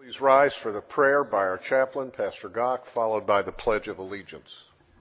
Please rise for the prayer by our chaplain, Pastor Gock, followed by the Pledge of Allegiance.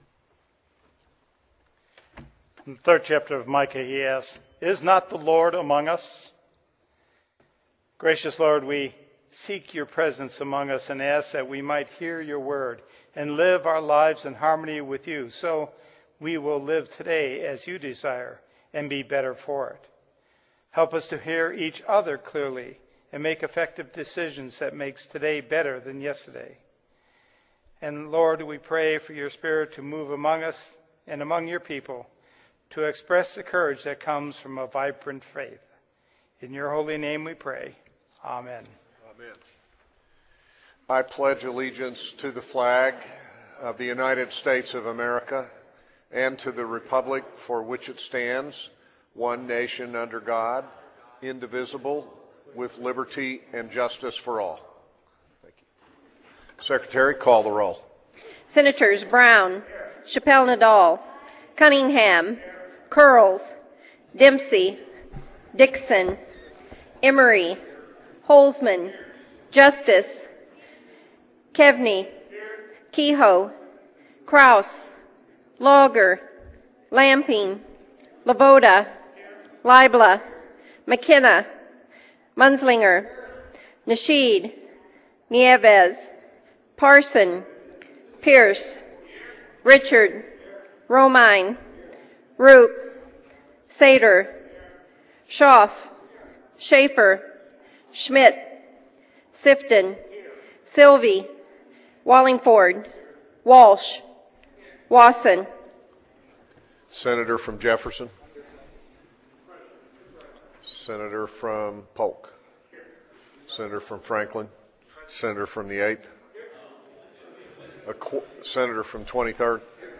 In the third chapter of Micah, he asks, "Is not the Lord among us?" Gracious Lord, we seek your presence among us and ask that we might hear your word and live our lives in harmony with you, so we will live today as you desire and be better for it. Help us to hear each other clearly and make effective decisions that makes today better than yesterday. And Lord, we pray for your Spirit to move among us and among your people to express the courage that comes from a vibrant faith. In your holy name we pray. Amen. Amen. I pledge allegiance to the flag of the United States of America and to the republic for which it stands, one nation under God, indivisible, with liberty and justice for all. Thank you. Secretary, call the roll. Senators Brown, Chappelle Nadal, Cunningham, Curls, Dempsey, Dixon, Emery, Holzman, Justice, Kevney, Kehoe, Kraus, Logger, Lamping, Laboda, Libla, McKenna, Munslinger, Nasheed, Nieves, Parson, Pierce, Richard, Romine, Roop, Sater, Schaaf, Schaefer, Schmidt, Sifton, Sylvie, Wallingford, Walsh, Wasson. Senator from Jefferson. Senator from Polk. Senator from Franklin. Senator from the 8th. Senator from 23rd.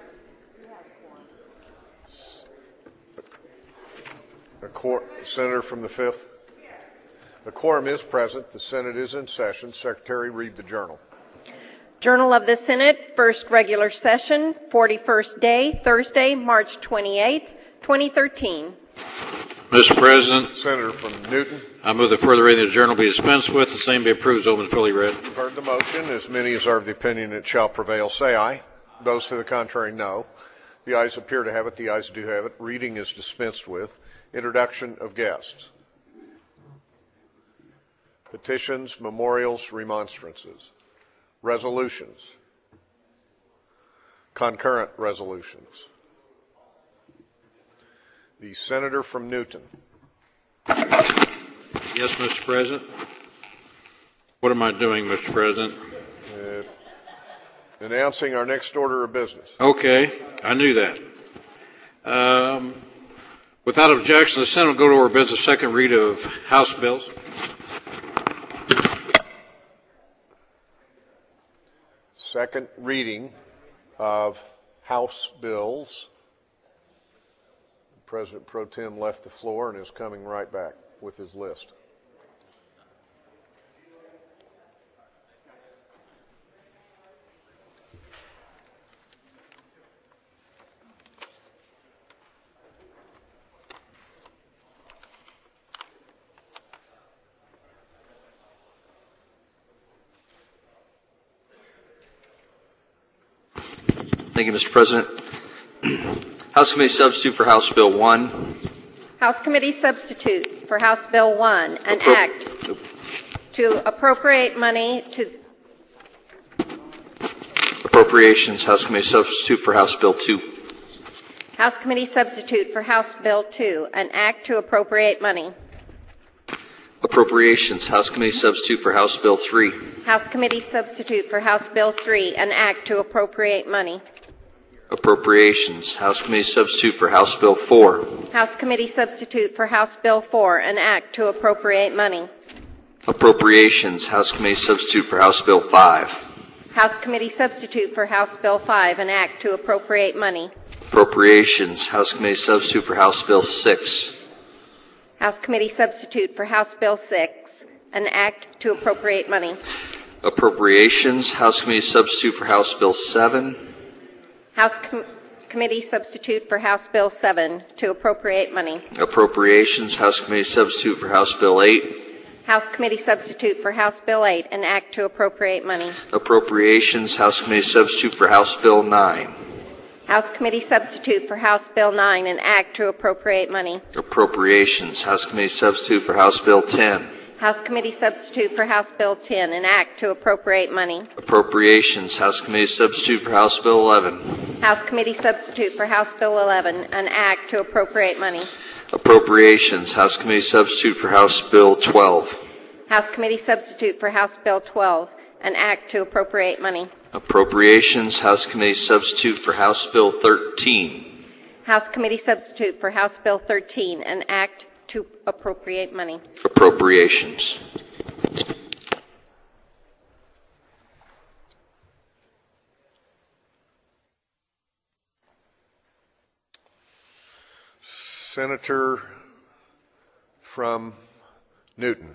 Senator from the 5th. A quorum is present. The Senate is in session. Secretary, read the journal. Journal of the Senate, first regular session, 41st day, Thursday, March 28th, 2013. Mr. President, Senator from Newton. I move that further reading of the journal be dispensed with. The same be approved, open, and fully read. You've heard the motion. As many as are of the opinion it shall prevail, say aye. Those to the contrary, no. The ayes appear to have it. The ayes do have it. Reading is dispensed with. Introduction of guests. Petitions, memorials, remonstrances. Resolutions. Concurrent resolutions. The Senator from Newton. Yes, Mr. President. What am I doing, Mr. President? Announcing our next order of business. Okay, I knew that. Without objection, the Senate will go to our business second read of House bills. Second reading of House bills. President Pro Tem left the floor and is coming right back with his list. Thank you, Mr. President. House Committee Substitute for House Bill 1. House Committee Substitute for House Bill 1, an act to appropriate money to Appropriations. House Committee Substitute for House Bill 2. House Committee Substitute for House Bill 2, an act to appropriate money. Appropriations. House Committee Substitute for House Bill 3. House Committee Substitute for House Bill 3, an act to appropriate money. Appropriations. House Committee Substitute for House Bill 4. House Committee Substitute for House Bill 4, an act to appropriate money. Appropriations. House Committee Substitute for House Bill 5. House Committee Substitute for House Bill 5, an act to appropriate money. Appropriations. House Committee Substitute for House Bill 6. House Committee Substitute for House Bill 6, an act to appropriate money. Appropriations. House Committee Substitute for House Bill 7. Committee Substitute for House Bill 7 to appropriate money. Appropriations. House Committee Substitute for House Bill 8. House Committee Substitute for House Bill 8, an act to appropriate money. Appropriations, House Committee Substitute for House Bill 9. House Committee Substitute for House Bill 9, an act to appropriate money. Appropriations, House Committee Substitute for House Bill 10. House Committee Substitute for House Bill 10, an act to appropriate money. Appropriations, House Committee Substitute for House Bill 11. House Committee Substitute for House Bill 11, an act to appropriate money. Appropriations, House Committee Substitute for House Bill 12. House Committee Substitute for House Bill 12, an act to appropriate money. Appropriations, House Committee Substitute for House Bill 13. House Committee Substitute for House Bill 13, an act to appropriate money. Appropriations. Senator from Newton.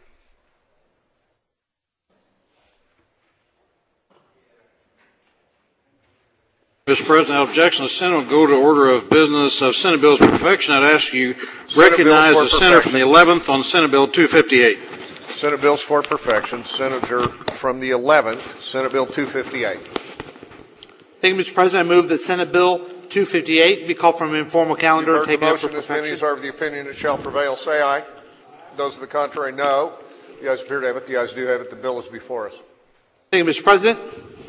Mr. President, out of objection, the Senate will go to order of business of Senate Bills Perfection. I'd ask you recognize the senator from the 11th on Senate Bill 258. Senate Bills for Perfection. Senator from the 11th, Senate Bill 258. Thank you, Mr. President. I move that Senate Bill 258 be called from an informal calendar and taken up for motion. As many perfection. as are of the opinion it shall prevail, say aye. Those of the contrary, no. The ayes appear to have it. The ayes do have it. The bill is before us. Thank you, Mr. President.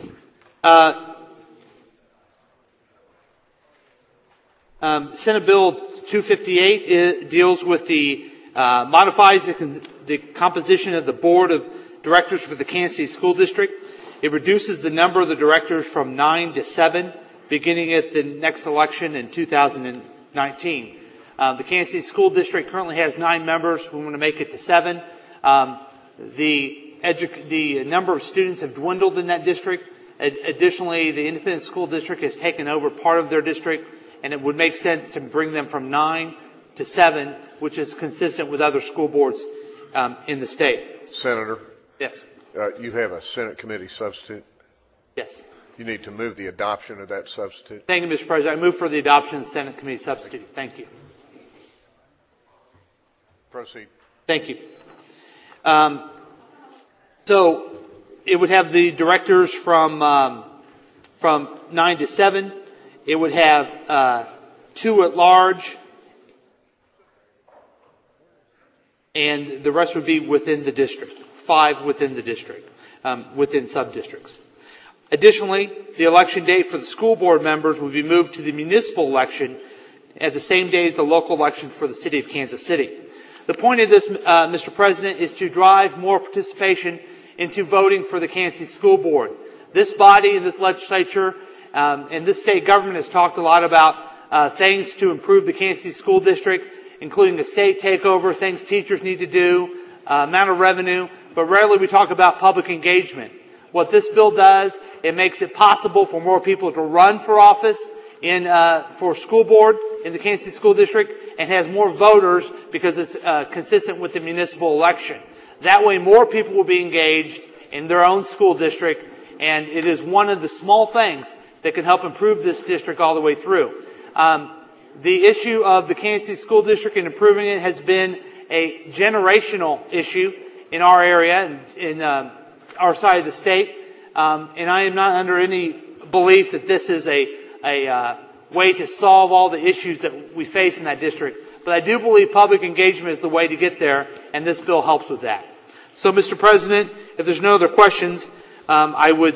Senate Bill 258 deals with the modifies the composition of the board of directors for the Kansas City School District. It reduces the number of the directors from 9 to 7, beginning at the next election in 2019. The Kansas City School District currently has 9 members. We want to make it to 7. The number of students have dwindled in that district. Additionally, the Independent School District has taken over part of their district, and it would make sense to bring them from 9 to 7, which is consistent with other school boards in the state. Senator. Yes. You have a Senate committee substitute. Yes. You need to move the adoption of that substitute. Thank you, Mr. President. I move for the adoption of the Senate committee substitute. Thank you. Proceed. Thank you. So it would have the directors from 9 to 7. It would have 2 at large, and the rest would be within the district. 5 within the district, within sub-districts. Additionally, the election date for the school board members would be moved to the municipal election at the same day as the local election for the city of Kansas City. The point of this, Mr. President, is to drive more participation into voting for the Kansas City School Board. This body and this legislature and this state government has talked a lot about things to improve the Kansas City School District, including a state takeover, things teachers need to do, amount of revenue, but rarely we talk about public engagement. What this bill does, it makes it possible for more people to run for office for school board in the Kansas City School District, and has more voters because it's consistent with the municipal election. That way more people will be engaged in their own school district, and it is one of the small things that can help improve this district all the way through. The issue of the Kansas City School District and improving it has been a generational issue in our area and in our side of the state, and I am not under any belief that this is a way to solve all the issues that we face in that district. But I do believe public engagement is the way to get there, and this bill helps with that. So, Mr. President, if there's no other questions, I would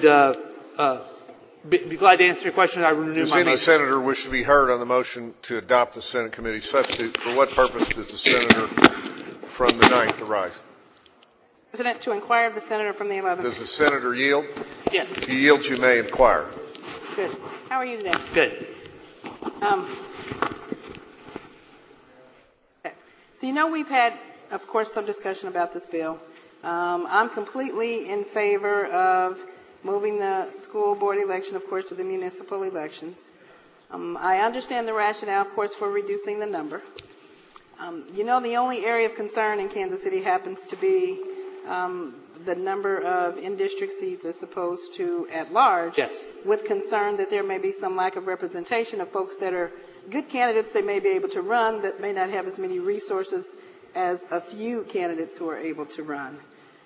be glad to answer your questions. I renew my motion. Does any senator wish to be heard on the motion to adopt the Senate committee substitute? For what purpose does the senator from the 9th arise? President, to inquire of the senator from the 11th. Does the senator yield? Yes. If he yields, you may inquire. Good. How are you today? Good. Okay. So you know we've had, of course, some discussion about this bill. I'm completely in favor of moving the school board election, of course, to the municipal elections. I understand the rationale, of course, for reducing the number. You know, the only area of concern in Kansas City happens to be the number of in-district seats as opposed to at large. Yes. With concern that there may be some lack of representation of folks that are good candidates they may be able to run that may not have as many resources as a few candidates who are able to run.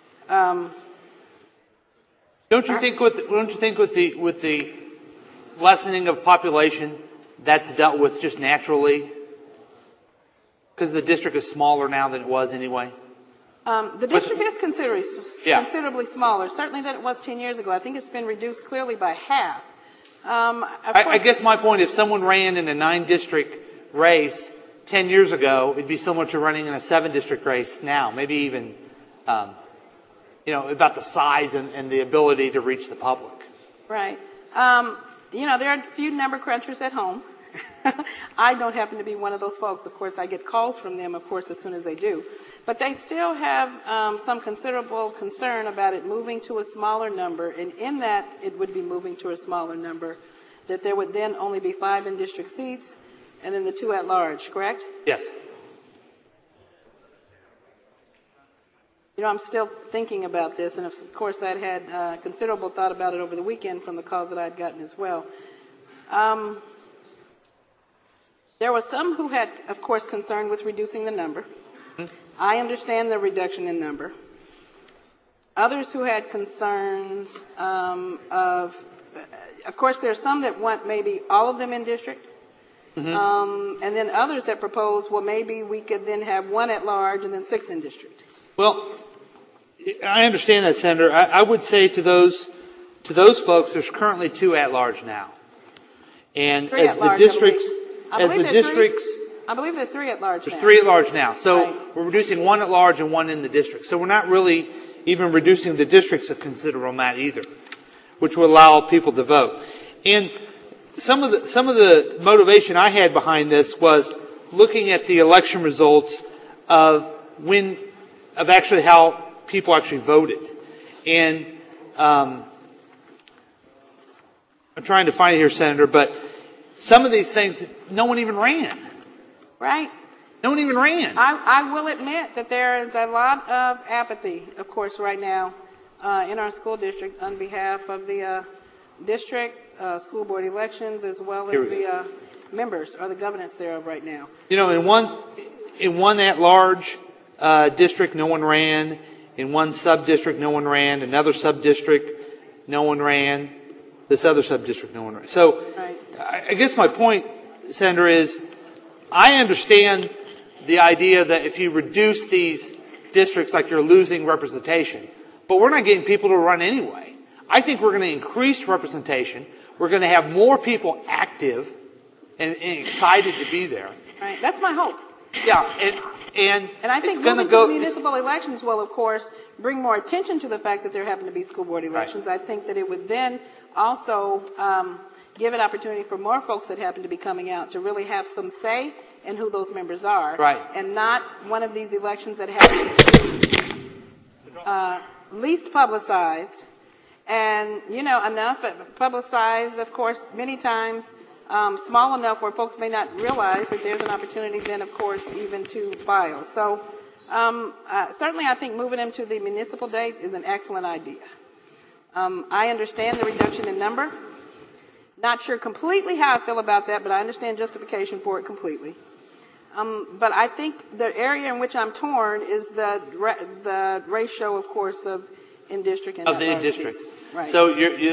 Don't you think with the lessening of population, that's dealt with just naturally? Because the district is smaller now than it was anyway. The district is considerably smaller, certainly than it was 10 years ago. I think it's been reduced clearly by half. I guess my point, if someone ran in a 9-district race 10 years ago, it'd be similar to running in a 7-district race now, maybe even, about the size and the ability to reach the public. Right. There are a few number crunchers at home. I don't happen to be one of those folks. Of course, I get calls from them, of course, as soon as they do. But they still have some considerable concern about it moving to a smaller number, and in that it would be moving to a smaller number, that there would then only be 5 in-district seats, and then the 2 at large, correct? Yes. I'm still thinking about this, and of course I'd had considerable thought about it over the weekend from the calls that I'd gotten as well. There were some who had, of course, concern with reducing the number. I understand the reduction in number. Others who had concerns of course, there are some that want maybe all of them in district. And then others that propose, well, maybe we could then have 1 at large and then 6 in district. Well, I understand that, Senator. I would say to those folks, there's currently 2 at large now, and as the districts, I believe there are 3 at large. There's 3 at large now. So right. We're reducing 1 at large and 1 in the district. So we're not really even reducing the districts a considerable amount either, which would allow people to vote. And some of the motivation I had behind this was looking at the election results of actually how people actually voted. And I'm trying to find it here, Senator, but some of these things, no one even ran. Right. No one even ran. I will admit that there is a lot of apathy, of course, right now in our school district on behalf of the district, school board elections, as well as the members or the governance thereof right now. In one at-large district, no one ran. In one sub-district, no one ran. Another sub-district, no one ran. This other sub-district, no one ran. So right. I guess my point, Senator, is I understand the idea that if you reduce these districts, like you're losing representation, but we're not getting people to run anyway. I think we're going to increase representation. We're going to have more people active and excited to be there. Right. That's my hope. Yeah, and I think moving to municipal elections will, of course, bring more attention to the fact that there happen to be school board elections. Right. I think that it would then also give an opportunity for more folks that happen to be coming out to really have some say in who those members are. Right. And not one of these elections that happen least publicized and, enough publicized, of course, many times small enough where folks may not realize that there's an opportunity then, of course, even to file. So certainly I think moving them to the municipal dates is an excellent idea. I understand the reduction in number. Not sure completely how I feel about that, but I understand justification for it completely. But I think the area in which I'm torn is the ratio, of course, of in-district and of the in-districts. Right. So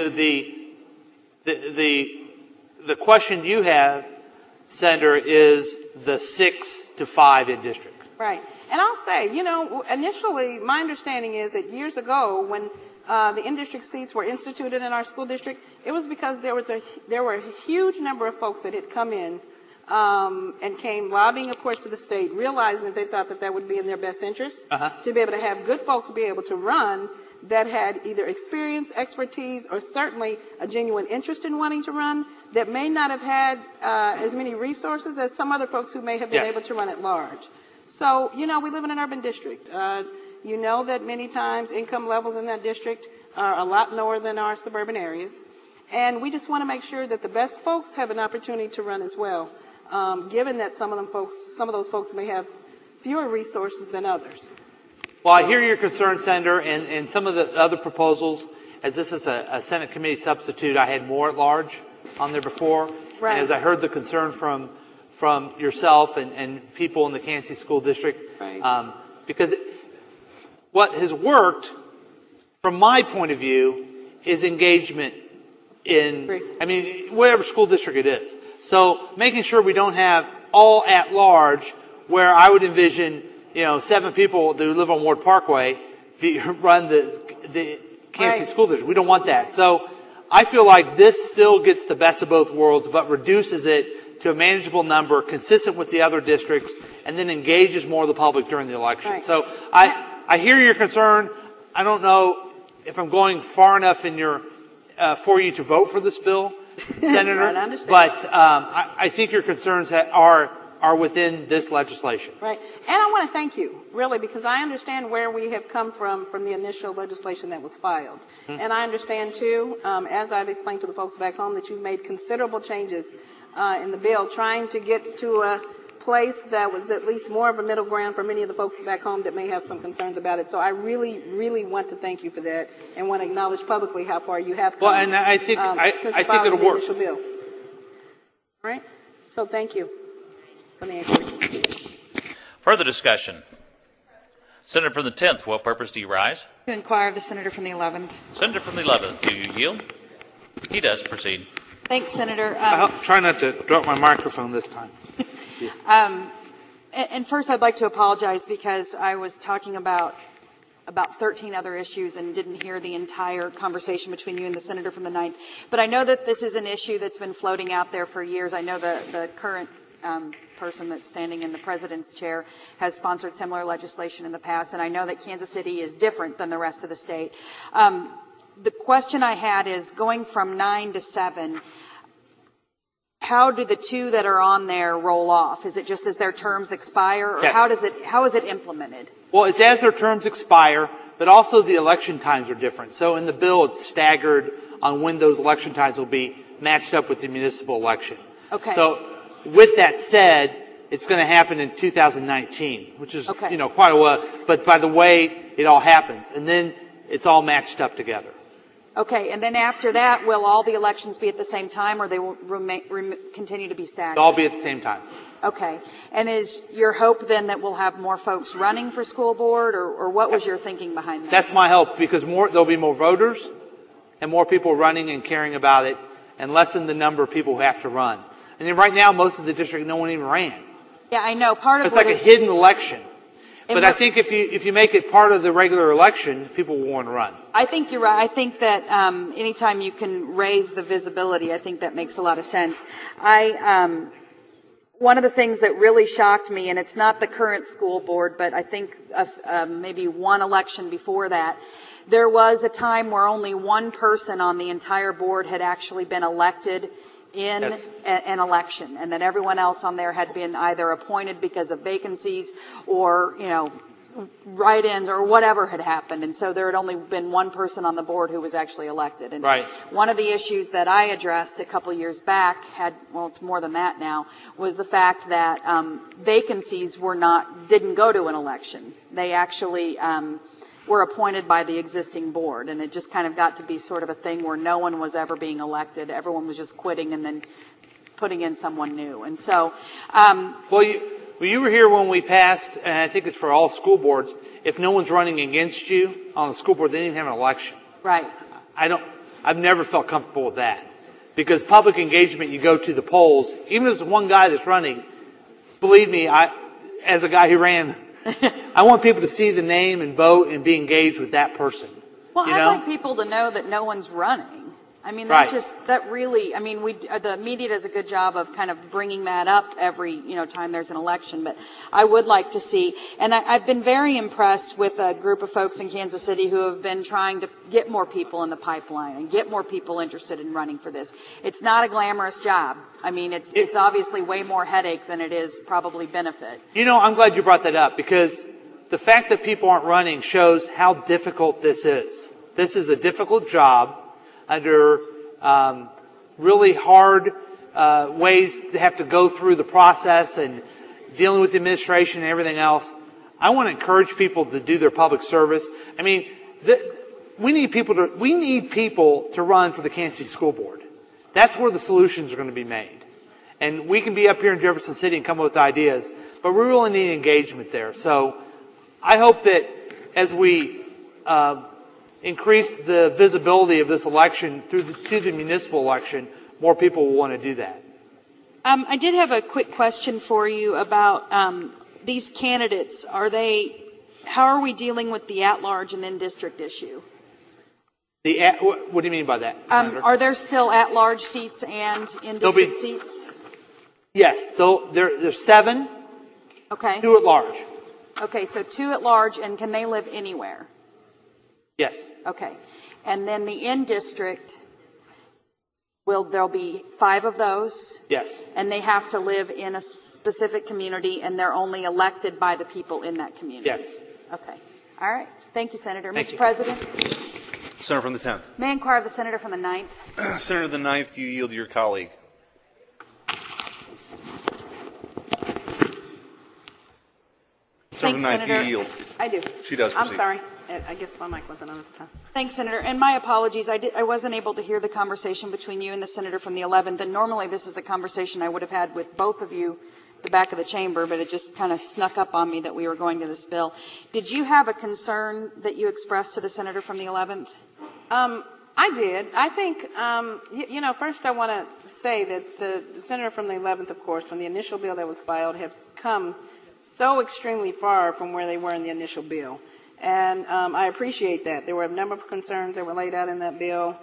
the question you have, Senator, is the 6 to 5 in-district. Right. And I'll say, initially my understanding is that years ago when the in-district seats were instituted in our school district, it was because there were a huge number of folks that had come in and came lobbying, of course, to the state, realizing that they thought that would be in their best interest to be able to have good folks be able to run that had either experience, expertise, or certainly a genuine interest in wanting to run that may not have had as many resources as some other folks who may have been able to run at large. So, we live in an urban district. You know that many times income levels in that district are a lot lower than our suburban areas. And we just want to make sure that the best folks have an opportunity to run as well, given that some of those folks may have fewer resources than others. Well, I hear your concern, Senator, and some of the other proposals, as this is a Senate committee substitute, I had more at large on there before. Right. And as I heard the concern from from yourself and people in the Kansas City School District. Right. Because what has worked, from my point of view, is engagement in, whatever school district it is. So making sure we don't have all at large, where I would envision, 7 people who live on Ward Parkway run the Kansas City School District. We don't want that. So I feel like this still gets the best of both worlds, but reduces it to a manageable number, consistent with the other districts, and then engages more of the public during the election. Right. So I hear your concern. I don't know if I'm going far enough in your for you to vote for this bill, Senator. Right, I understand. But I think your concerns are within this legislation. Right. And I want to thank you, really, because I understand where we have come from the initial legislation that was filed. Mm-hmm. And I understand, too, as I've explained to the folks back home, that you've made considerable changes in the bill, trying to get to a place that was at least more of a middle ground for many of the folks back home that may have some concerns about it. So I really, really want to thank you for that, and want to acknowledge publicly how far you have come. Well, and I think since I the think filing it'll of the work. initial bill. All right. So thank you for the answer. Further discussion. Senator from the 10th, what purpose do you rise? To inquire of the senator from the 11th. Senator from the 11th, do you yield? He does. Proceed. Thanks, Senator. I'll try not to drop my microphone this time. And first, I'd like to apologize because I was talking about 13 other issues and didn't hear the entire conversation between you and the senator from the 9th. But I know that this is an issue that's been floating out there for years. I know the current person that's standing in the president's chair has sponsored similar legislation in the past, and I know that Kansas City is different than the rest of the state. The question I had is, going from 9 to 7, how do the 2 that are on there roll off? Is it just as their terms expire, or Yes. how is it implemented? Well, it's as their terms expire, but also the election times are different. So in the bill, it's staggered on when those election times will be matched up with the municipal election. Okay. So with that said, it's going to happen in 2019, which is, Okay. Quite a while, but by the way it all happens. And then it's all matched up together. Okay, and then after that, will all the elections be at the same time, or they will continue to be staggered? They'll all be at the same time. Okay. And is your hope then that we'll have more folks running for school board, or what was your thinking behind that? That's my hope, because there'll be more voters and more people running and caring about it, and lessen the number of people who have to run. And then right now, most of the district, no one even ran. Yeah, I know. Part of It's like a hidden election. But I think if you make it part of the regular election, people will want to run. I think you're right. I think that anytime you can raise the visibility, I think that makes a lot of sense. One of the things that really shocked me, and it's not the current school board, but I think maybe one election before that, there was a time where only one person on the entire board had actually been elected in Yes. an election, and that everyone else on there had been either appointed because of vacancies or, write-ins or whatever had happened. And so there had only been one person on the board who was actually elected. And Right. one of the issues that I addressed a couple years back it's more than that now, was the fact that vacancies didn't go to an election. They actually were appointed by the existing board, and it just kind of got to be sort of a thing where no one was ever being elected. Everyone was just quitting and then putting in someone new. And so, Well, you were here when we passed, and I think it's for all school boards, if no one's running against you on the school board, they didn't even have an election. right. I've never felt comfortable with that. Because public engagement, you go to the polls, even if there's one guy that's running, believe me, as a guy who ran, I want people to see the name and vote and be engaged with that person. Well, You I'd know? like people to know that no one's running. I mean, Right. the media does a good job of kind of bringing that up every, time there's an election. But I would like to see, and I've been very impressed with a group of folks in Kansas City who have been trying to get more people in the pipeline and get more people interested in running for this. It's not a glamorous job. I mean, it's obviously way more headache than it is probably benefit. I'm glad you brought that up, because the fact that people aren't running shows how difficult this is. This is a difficult job under really hard ways to have to go through the process and dealing with the administration and everything else. I want to encourage people to do their public service. I mean, we need people to run for the Kansas City School Board. That's where the solutions are going to be made. And we can be up here in Jefferson City and come up with ideas, but we really need engagement there. So I hope that as we increase the visibility of this election to the municipal election, more people will want to do that. I did have a quick question for you about these candidates. How are we dealing with the at-large and in-district issue? What do you mean by that, Senator? Are there still at-large seats and in-district seats? Yes, there's 7. Okay. 2 at large. Okay, so 2 at large, and can they live anywhere? Yes. Okay. And then the in-district, there'll be 5 of those? Yes. And they have to live in a specific community, and they're only elected by the people in that community? Yes. Okay. All right. Thank you, Senator. Thank Mr. you. President? Senator from the 10th. May I inquire of the Senator from the 9th? Senator from the 9th, you yield to your colleague. Thanks, Senator. You yield. I do. She does proceed. I'm sorry. I guess my mic wasn't on at the time. Thanks, Senator. And my apologies. I wasn't able to hear the conversation between you and the Senator from the 11th. And normally this is a conversation I would have had with both of you at the back of the chamber, but it just kind of snuck up on me that we were going to this bill. Did you have a concern that you expressed to the Senator from the 11th? I did. I think, first I want to say that the Senator from the 11th, of course, from the initial bill that was filed, has come so extremely far from where they were in the initial bill. And I appreciate that. There were a number of concerns that were laid out in that bill,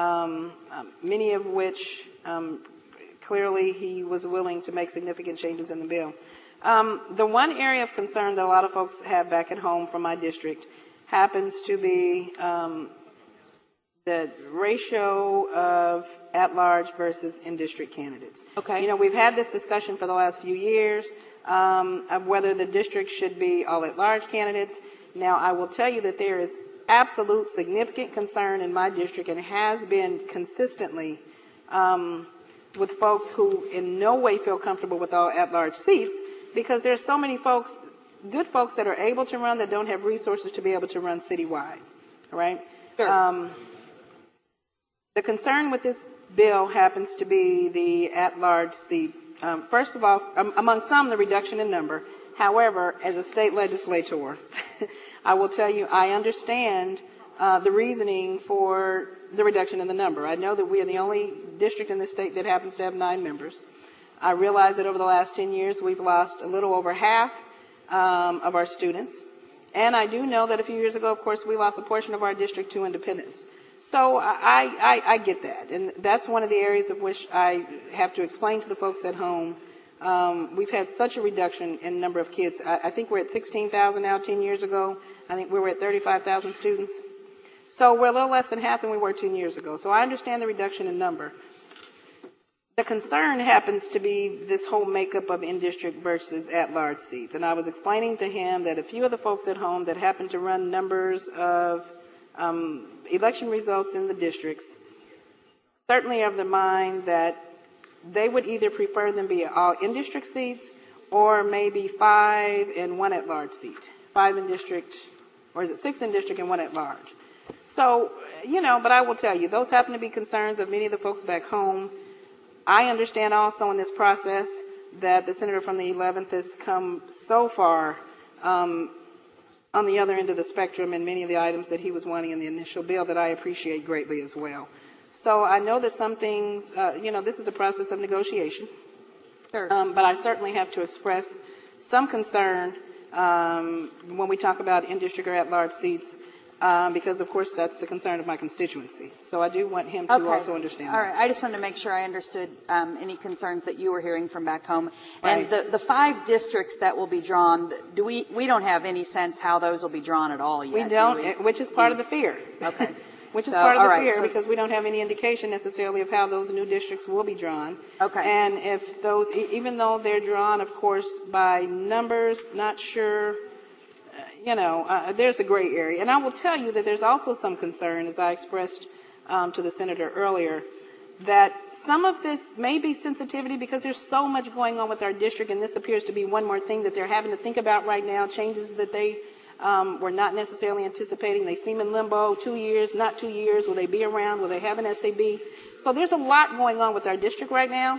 many of which clearly he was willing to make significant changes in the bill. The one area of concern that a lot of folks have back at home from my district happens to be the ratio of at-large versus in-district candidates. Okay. We've had this discussion for the last few years of whether the district should be all at-large candidates. Now, I will tell you that there is absolute significant concern in my district, and has been consistently, with folks who in no way feel comfortable with all at-large seats, because there's so many folks, good folks that are able to run that don't have resources to be able to run citywide, right? Sure. The concern with this bill happens to be the at-large seat. First of all, among some, the reduction in number. However, as a state legislator, I will tell you I understand the reasoning for the reduction in the number. I know that we are the only district in the state that happens to have 9 members. I realize that over the last 10 years we've lost a little over half of our students. And I do know that a few years ago, of course, we lost a portion of our district to independents. So I get that. And that's one of the areas of which I have to explain to the folks at home. We've had such a reduction in number of kids. I think we're at 16,000 now. 10 years ago, I think we were at 35,000 students. So we're a little less than half than we were 10 years ago. So I understand the reduction in number. The concern happens to be this whole makeup of in-district versus at-large seats. And I was explaining to him that a few of the folks at home that happen to run numbers of election results in the districts certainly are of the mind that they would either prefer them be all in-district seats, or maybe 5 and 1 at-large seat. 5 in district, or is it 6 in district and 1 at-large? So, but I will tell you, those happen to be concerns of many of the folks back home. I understand also in this process that the Senator from the 11th has come so far on the other end of the spectrum in many of the items that he was wanting in the initial bill that I appreciate greatly as well. So I know that some things, this is a process of negotiation. Sure. But I certainly have to express some concern when we talk about in-district or at-large seats, because, of course, that's the concern of my constituency. So I do want him to also understand that. All right. I just wanted to make sure I understood any concerns that you were hearing from back home. Right. And the 5 districts that will be drawn, we don't have any sense how those will be drawn at all yet. We don't, which is part of the fear. Okay. Which is part of the fear, because we don't have any indication necessarily of how those new districts will be drawn. Okay. And if those, even though they're drawn, of course, by numbers, not sure, there's a gray area. And I will tell you that there's also some concern, as I expressed to the Senator earlier, that some of this may be sensitivity because there's so much going on with our district, and this appears to be one more thing that they're having to think about right now, changes that they were not necessarily anticipating. They seem in limbo, 2 years, not 2 years. Will they be around? Will they have an SAB? So there's a lot going on with our district right now.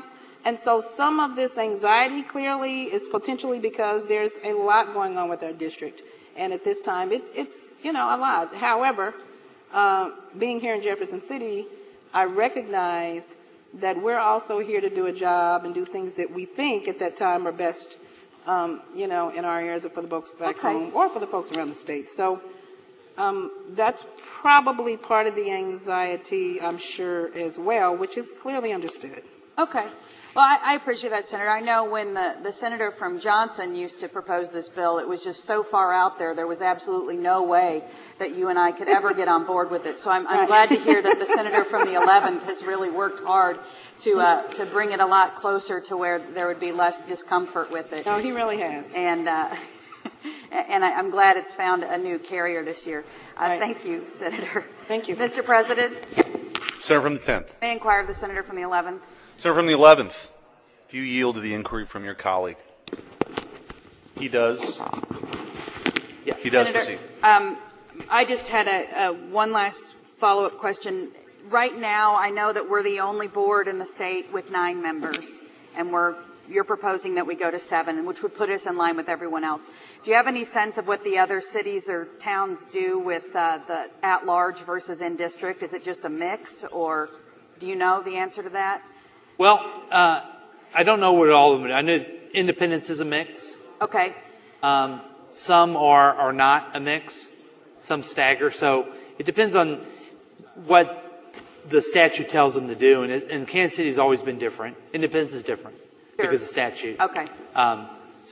And so some of this anxiety clearly is potentially because there's a lot going on with our district. And at this time, it's a lot. However, being here in Jefferson City, I recognize that we're also here to do a job and do things that we think at that time are best, in our areas or for the folks back home or for the folks around the state. So that's probably part of the anxiety, I'm sure, as well, which is clearly understood. Okay. Well, I appreciate that, Senator. I know when the senator from Johnson used to propose this bill, it was just so far out there, there was absolutely no way that you and I could ever get on board with it. So I'm glad to hear that the senator from the 11th has really worked hard to bring it a lot closer to where there would be less discomfort with it. No, he really has. And I'm glad it's found a new carrier this year. Thank you, Senator. Thank you. Mr. President. Senator from the 10th. May I inquire of the senator from the 11th? Senator from the 11th, do you yield to the inquiry from your colleague? He does. Yes. He does Senator, proceed. I just had a one last follow-up question. Right now, I know that we're the only board in the state with 9 members, and you're proposing that we go to 7, which would put us in line with everyone else. Do you have any sense of what the other cities or towns do with the at-large versus in-district? Is it just a mix, or do you know the answer to that? Well, I don't know what all of them. I know independence is a mix. Okay. Some are not a mix. Some stagger. So it depends on what the statute tells them to do. And Kansas City has always been different. Independence is different because of statute. Okay. I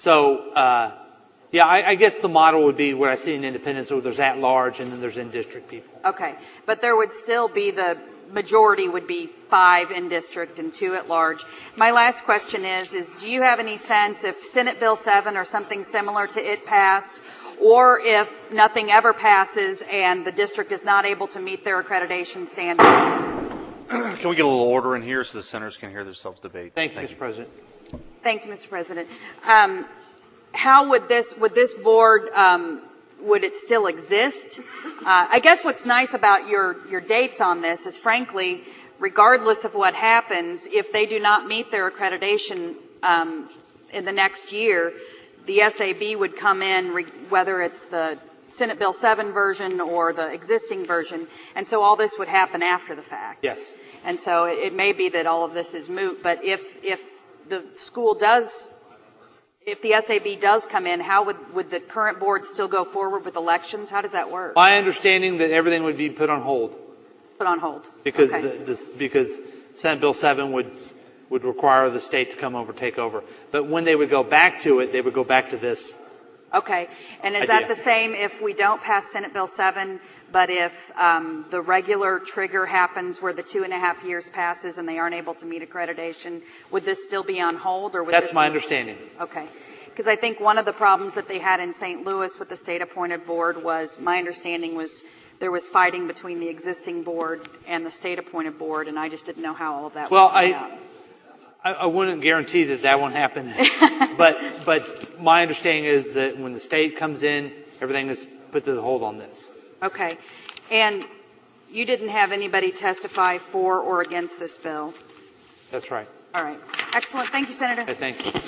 guess the model would be what I see in Independence, where there's at-large and then there's in-district people. Okay. But there would still be the majority would be 5 in district and 2 at large. My last question is do you have any sense if Senate Bill 7 or something similar to it passed, or if nothing ever passes and the district is not able to meet their accreditation standards? Can we get a little order in here so the senators can hear themselves debate? Thank you, Mr. President. Thank you, Mr. President. How would this board, would it still exist? I guess what's nice about your dates on this is, frankly, regardless of what happens, if they do not meet their accreditation in the next year, the SAB would come in, whether it's the Senate Bill 7 version or the existing version, and so all this would happen after the fact. Yes. And so it may be that all of this is moot, but if the school does, if the SAB does come in, how would the current board still go forward with elections? How does that work? My understanding that everything would be put on hold. Put on hold. Because okay. Because Senate Bill 7 would require the state to come over, take over. But when they would go back to it, they would go back to this. Okay. And is that the same if we don't pass Senate Bill 7, but if the regular trigger happens where the 2.5 years passes and they aren't able to meet accreditation, would this still be on hold? Or would That's my understanding. Okay. Because I think one of the problems that they had in St. Louis with the state-appointed board was, my understanding was, there was fighting between the existing board and the state-appointed board, and I just didn't know how all of that would play out. I wouldn't guarantee that won't happen. but my understanding is that when the state comes in, everything is put to the hold on this. Okay. And you didn't have anybody testify for or against this bill? That's right. All right. Excellent. Thank you, Senator. Okay, thank you.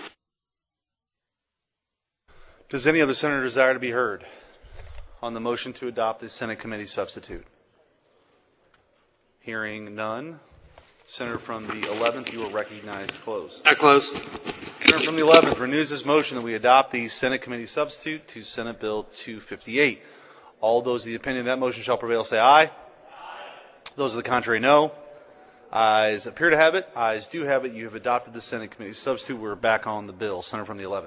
Does any other senator desire to be heard on the motion to adopt the Senate committee substitute? Hearing none. Senator from the 11th, you are recognized to close. I close. Senator from the 11th renews his motion that we adopt the Senate committee substitute to Senate Bill 258. All those of the opinion that motion shall prevail say aye. Aye. Those of the contrary, no. Ayes appear to have it. Ayes do have it. You have adopted the Senate committee substitute. We're back on the bill. Senator from the 11th.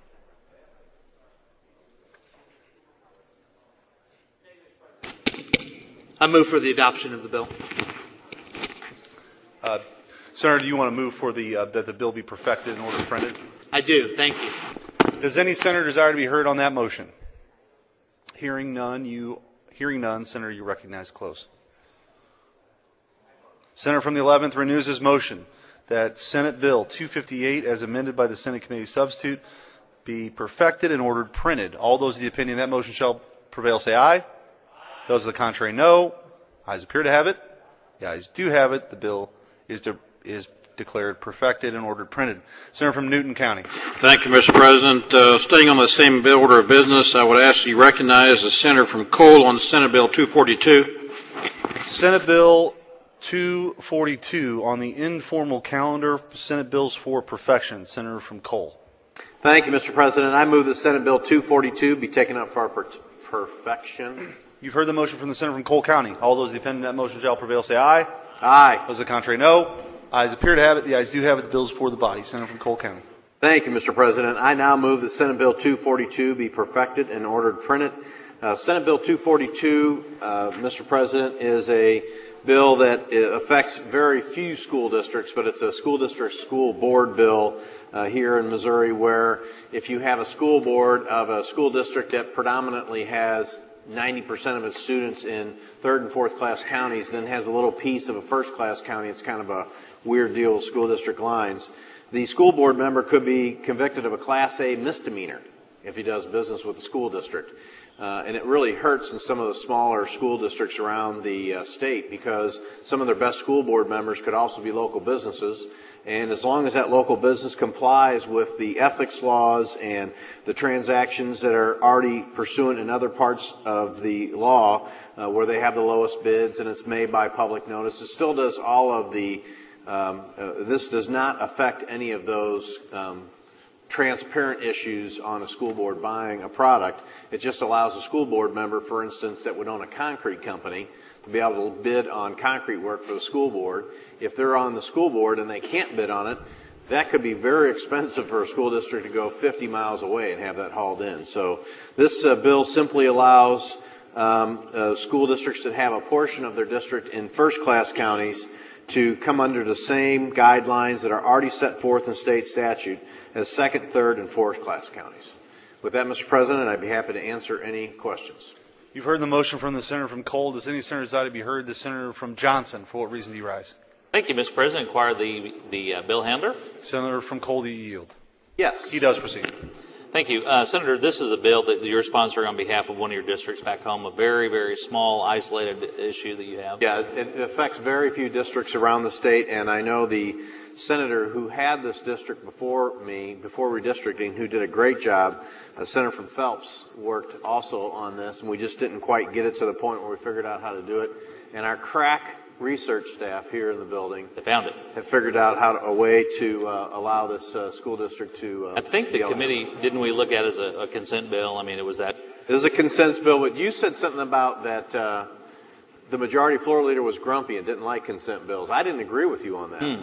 I move for the adoption of the bill. Senator, do you want to move for that the bill be perfected in order printed? I do. Thank you. Does any senator desire to be heard on that motion? Hearing none, Senator, you recognize close. Senator from the 11th renews his motion that Senate Bill 258, as amended by the Senate committee substitute, be perfected and ordered printed. All those of the opinion that motion shall prevail say aye. Aye. Those of the contrary, no. Ayes appear to have it. The ayes do have it. The bill is declared perfected and ordered printed. Senator from Newton County. Thank you, Mr. President. Staying on the same order of business, I would ask you recognize the senator from Cole on Senate Bill 242. Senate Bill 242 on the informal calendar, Senate bills for perfection. Senator from Cole. Thank you, Mr. President. I move that Senate Bill 242 be taken up for perfection. You've heard the motion from the senator from Cole County. All those depending on that motion shall prevail, say aye. Aye. Those of the contrary, no. Ayes appear to have it. The ayes do have it. The bill is before the body. Senator from Cole County. Thank you, Mr. President. I now move that Senate Bill 242 be perfected and ordered printed. Senate Bill 242, Mr. President, is a bill that affects very few school districts, but it's a school board bill here in Missouri, where if you have a school board of a school district that predominantly has 90% of its students in third and fourth class counties, then has a little piece of a first class county, it's kind of a weird deal with school district lines. The school board member could be convicted of a Class A misdemeanor if he does business with the school district. And it really hurts in some of the smaller school districts around the state, because some of their best school board members could also be local businesses. And as long as that local business complies with the ethics laws and the transactions that are already pursuant in other parts of the law, where they have the lowest bids and it's made by public notice, it still does all of the, this does not affect any of those transparent issues on a school board buying a product. It just allows a school board member, for instance, that would own a concrete company, to be able to bid on concrete work for the school board. If they're on the school board and they can't bid on it, that could be very expensive for a school district to go 50 miles away and have that hauled in. So this bill simply allows school districts that have a portion of their district in first-class counties to come under the same guidelines that are already set forth in state statute as second, third, and fourth-class counties. With that, Mr. President, I'd be happy to answer any questions. You've heard the motion from the senator from Cole. Does any senator desire to be heard? The senator from Johnson. For what reason do you rise? Thank you, Mr. President. Inquire the bill handler. Senator from Cole, do you yield? Yes. He does proceed. Thank you. Senator, this is a bill that you're sponsoring on behalf of one of your districts back home, a very, very small, isolated issue that you have. Yeah, it affects very few districts around the state, and I know the senator who had this district before me, before redistricting, who did a great job. Senator from Phelps worked also on this, and we just didn't quite get it to the point where we figured out how to do it. And our crack research staff here in the building, they found it, have figured out a way to allow this school district to. I think the committee, didn't we look at it as a consent bill? I mean, it was that. It was a consent bill, but you said something about that the majority floor leader was grumpy and didn't like consent bills. I didn't agree with you on that.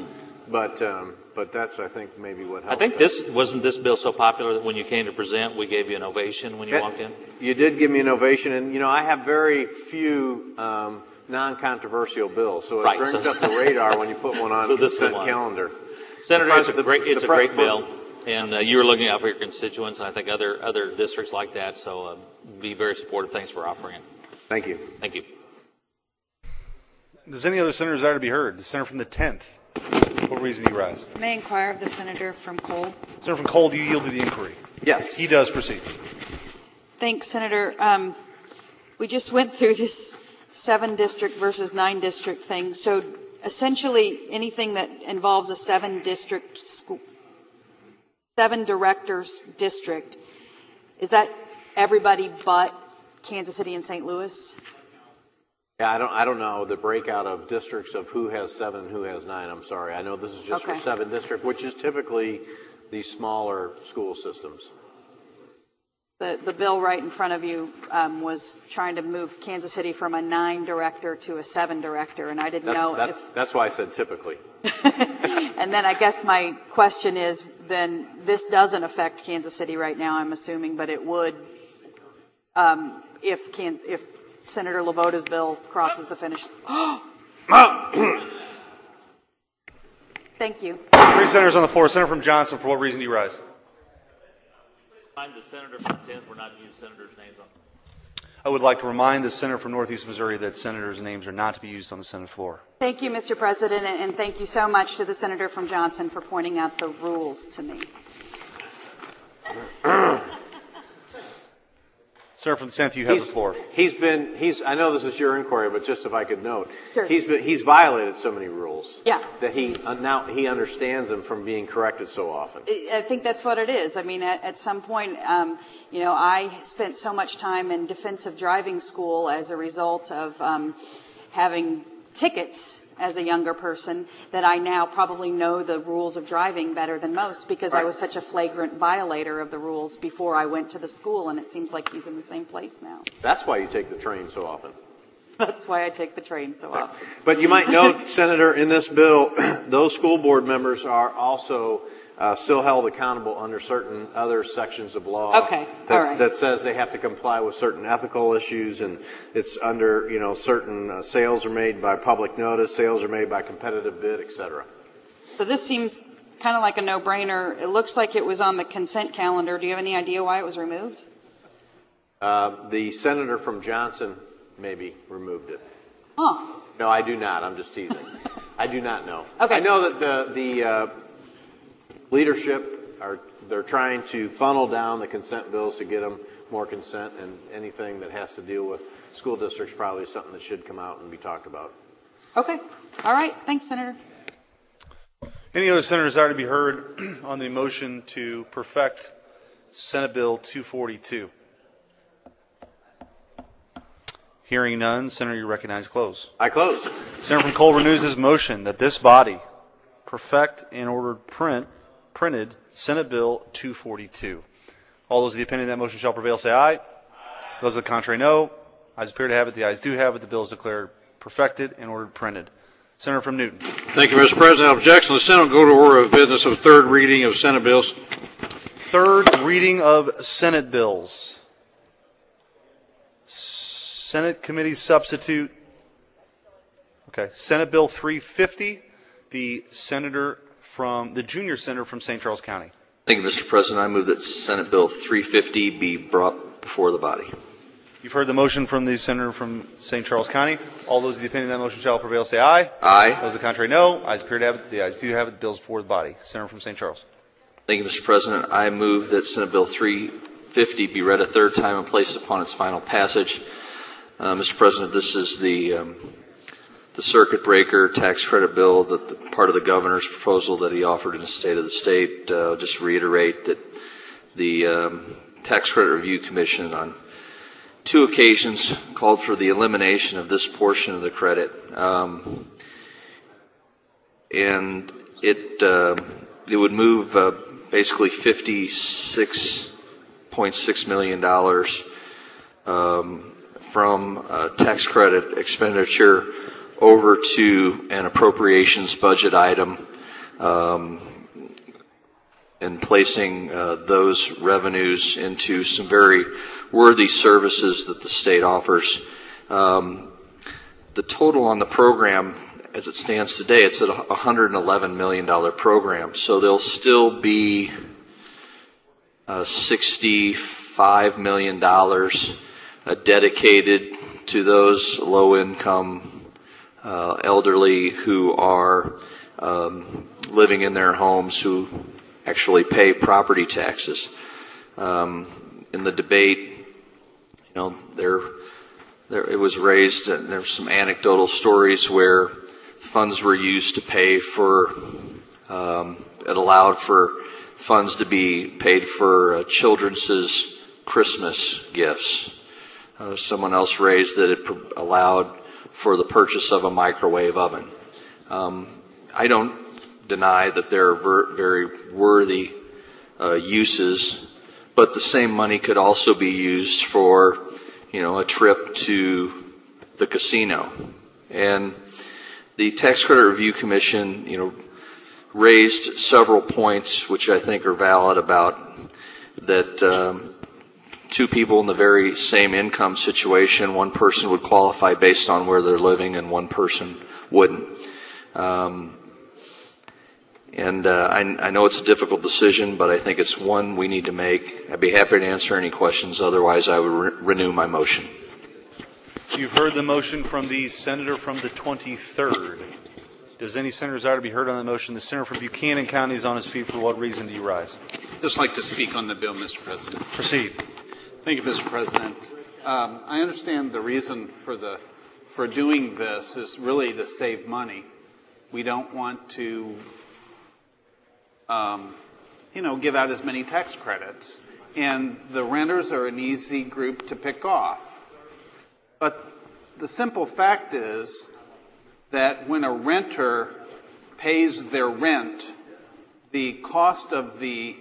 But that's, I think, maybe what helped. I think wasn't this bill so popular that when you came to present, we gave you an ovation when you walked in? You did give me an ovation, and, you know, I have very few non-controversial bills, so it brings up the radar when you put one on the consent calendar. Senator, it's a great bill, and you were looking out for your constituents, and I think other districts like that, so be very supportive. Thanks for offering it. Thank you. Thank you. Does any other senator desire to be heard? The senator from the 10th. What reason do you rise? May I inquire of the senator from Cole? Senator from Cole, do you yield to the inquiry? Yes. He does proceed. Thanks, Senator. We just went through this 7-district versus 9-district thing. So essentially, anything that involves a 7-district school, 7 directors district, is that everybody but Kansas City and St. Louis? Yeah, I don't know the breakout of districts of who has 7 and who has 9. I'm sorry. I know this is just for 7 district, which is typically the smaller school systems. The bill right in front of you was trying to move Kansas City from a 9 director to a 7 director, and I didn't know if... That's why I said typically. And then I guess my question is, then this doesn't affect Kansas City right now, I'm assuming, but it would if Senator Lavota's bill crosses the finish. Thank you. 3 senators on the floor. Senator from Johnson, for what reason do you rise? Remind the senator from the 10th, we're not to use senators' names on. I would like to remind the senator from Northeast Missouri that senators' names are not to be used on the Senate floor. Thank you, Mr. President, and thank you so much to the senator from Johnson for pointing out the rules to me. Senator from the 10th, you have the floor. I know this is your inquiry, but just if I could note, Sure. he's violated so many rules. Yeah. That now he understands them from being corrected so often. I think that's what it is. I mean, at some point, I spent so much time in defensive driving school as a result of having tickets as a younger person that I now probably know the rules of driving better than most because I was such a flagrant violator of the rules before I went to the school, and it seems like he's in the same place now. That's why you take the train so often. That's why I take the train so often. But you might note, Senator, in this bill, those school board members are also still held accountable under certain other sections of law. Okay, all right. That says they have to comply with certain ethical issues, and it's under, certain sales are made by public notice, sales are made by competitive bid, et cetera. So this seems kind of like a no-brainer. It looks like it was on the consent calendar. Do you have any idea why it was removed? The senator from Johnson maybe removed it. Huh. No, I do not. I'm just teasing. I do not know. Okay. I know that the leadership they're trying to funnel down the consent bills to get them more consent, and anything that has to deal with school districts probably is something that should come out and be talked about. Okay. All right. Thanks, Senator. Any other senators desire to be heard on the motion to perfect Senate Bill 242? Hearing none, Senator, you recognize close. I close. Senator from Cole renews his motion that this body perfect and ordered printed Senate Bill 242. All those of the opinion that motion shall prevail say aye. Those of the contrary, no. Ayes appear to have it. The ayes do have it. The bill is declared perfected and ordered printed. Senator from Newton. Thank you, Mr. President. Objection. The Senate will go to order of business of third reading of Senate bills. Third reading of Senate bills. Senate Committee Substitute. Okay. Senate Bill 350. The junior senator from St. Charles County. Thank you, Mr. President. I move that Senate Bill 350 be brought before the body. You've heard the motion from the senator from St. Charles County. All those of the opinion that motion shall prevail say aye. Aye. Those of the contrary, no. Ayes appear to have it. The ayes do have it. The bill is before the body. Senator from St. Charles. Thank you, Mr. President. I move that Senate Bill 350 be read a third time and placed upon its final passage. Mr. President, this is the circuit breaker tax credit bill, that part of the governor's proposal that he offered in the State of the State. Just reiterate that the Tax Credit Review Commission on 2 occasions called for the elimination of this portion of the credit, and it would move basically $56.6 million from tax credit expenditure over to an appropriations budget item, and placing those revenues into some very worthy services that the state offers. The total on the program, as it stands today, it's at a $111 million program. So there'll still be $65 million dedicated to those low-income elderly who are living in their homes, who actually pay property taxes. In the debate, it was raised, and there's some anecdotal stories where funds were used to pay for, it allowed for funds to be paid for children's Christmas gifts. Someone else raised that it allowed for the purchase of a microwave oven. I don't deny that there are very worthy uses, but the same money could also be used for, a trip to the casino. And the Tax Credit Review Commission, raised several points which I think are valid about that. 2 people in the very same income situation, one person would qualify based on where they're living and one person wouldn't. I know it's a difficult decision, but I think it's one we need to make. I'd be happy to answer any questions. Otherwise, I would renew my motion. You've heard the motion from the senator from the 23rd. Does any senator desire to be heard on the motion? The senator from Buchanan County is on his feet. For what reason do you rise? I'd just like to speak on the bill, Mr. President. Proceed. Thank you, Mr. President. I understand the reason for doing this is really to save money. We don't want to, give out as many tax credits. And the renters are an easy group to pick off. But the simple fact is that when a renter pays their rent, the cost of the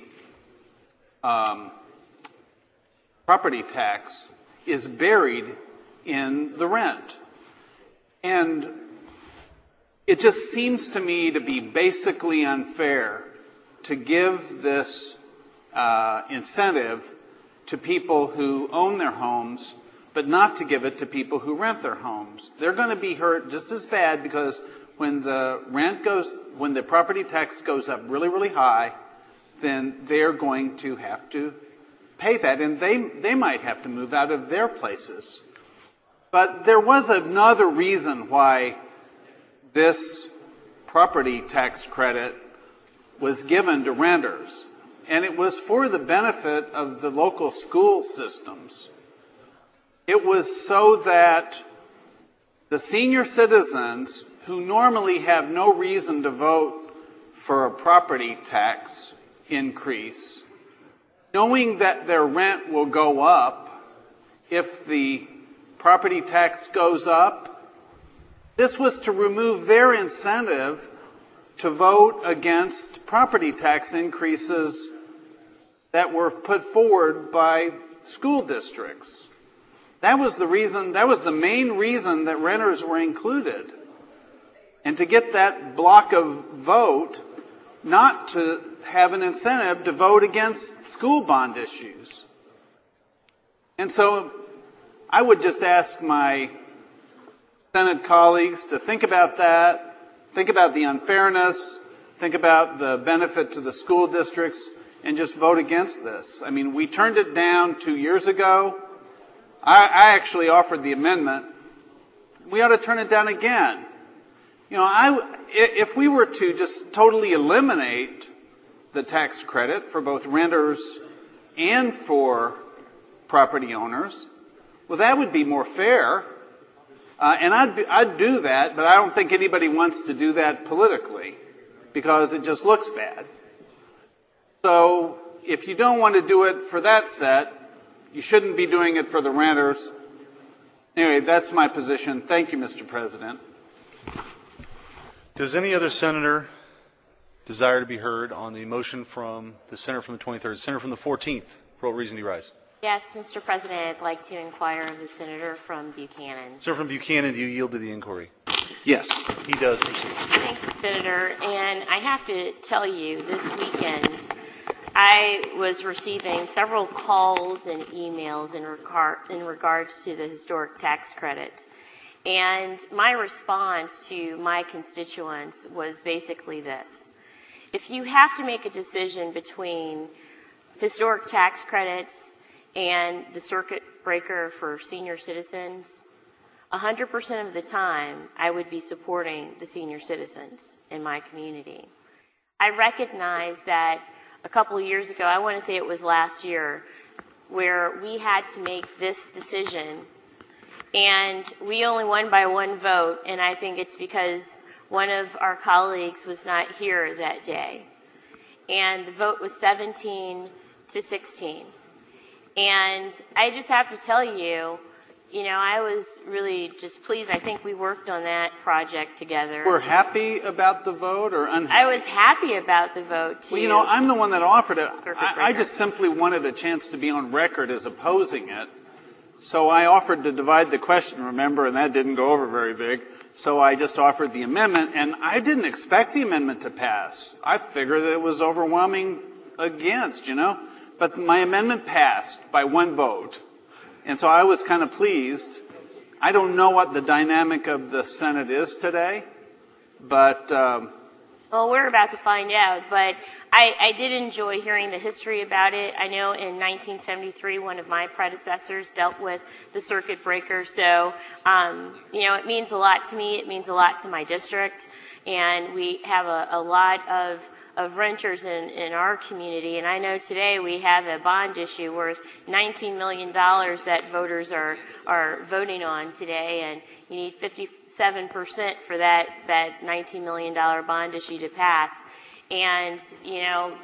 property tax is buried in the rent. And it just seems to me to be basically unfair to give this incentive to people who own their homes, but not to give it to people who rent their homes. They're going to be hurt just as bad because when the property tax goes up really, really high, then they're going to have to pay that, and they might have to move out of their places. But there was another reason why this property tax credit was given to renters, and it was for the benefit of the local school systems. It was so that the senior citizens who normally have no reason to vote for a property tax increase, knowing that their rent will go up if the property tax goes up, this was to remove their incentive to vote against property tax increases that were put forward by school districts. That was the reason, that was the main reason that renters were included. And to get that block of vote, not to have an incentive to vote against school bond issues. And so I would just ask my Senate colleagues to think about that, think about the unfairness, think about the benefit to the school districts, and just vote against this. I mean, we turned it down 2 years ago. I actually offered the amendment. We ought to turn it down again. If we were to just totally eliminate the tax credit for both renters and for property owners, well, that would be more fair. And I'd do that, but I don't think anybody wants to do that politically because it just looks bad. So if you don't want to do it for that set, you shouldn't be doing it for the renters. Anyway, that's my position. Thank you, Mr. President. Does any other senator desire to be heard on the motion from the senator from the 23rd, senator from the 14th? For what reason do you rise? Yes, Mr. President, I'd like to inquire of the senator from Buchanan. Senator from Buchanan, do you yield to the inquiry? Yes. He does. Proceed. Thank you, Senator. And I have to tell you, this weekend, I was receiving several calls and emails in regards to the historic tax credit. And my response to my constituents was basically this. If you have to make a decision between historic tax credits and the circuit breaker for senior citizens, 100% of the time, I would be supporting the senior citizens in my community. I recognize that a couple of years ago, I want to say it was last year, where we had to make this decision, and we only won by one vote, and I think it's because one of our colleagues was not here that day. And the vote was 17 to 16. And I just have to tell you, I was really just pleased. I think we worked on that project together. We're happy about the vote or unhappy? I was happy about the vote, too. Well, I'm the one that offered it. I just simply wanted a chance to be on record as opposing it. So I offered to divide the question, remember, and that didn't go over very big. So I just offered the amendment, and I didn't expect the amendment to pass. I figured it was overwhelming against, But my amendment passed by one vote. And so I was kind of pleased. I don't know what the dynamic of the Senate is today, but... Well, we're about to find out, but I did enjoy hearing the history about it. I know in 1973, one of my predecessors dealt with the circuit breaker, so, it means a lot to me. It means a lot to my district, and we have a lot of renters in our community. And I know today we have a bond issue worth $19 million that voters are voting on today, and you need 57% for that $19 million bond issue to pass. And, you know,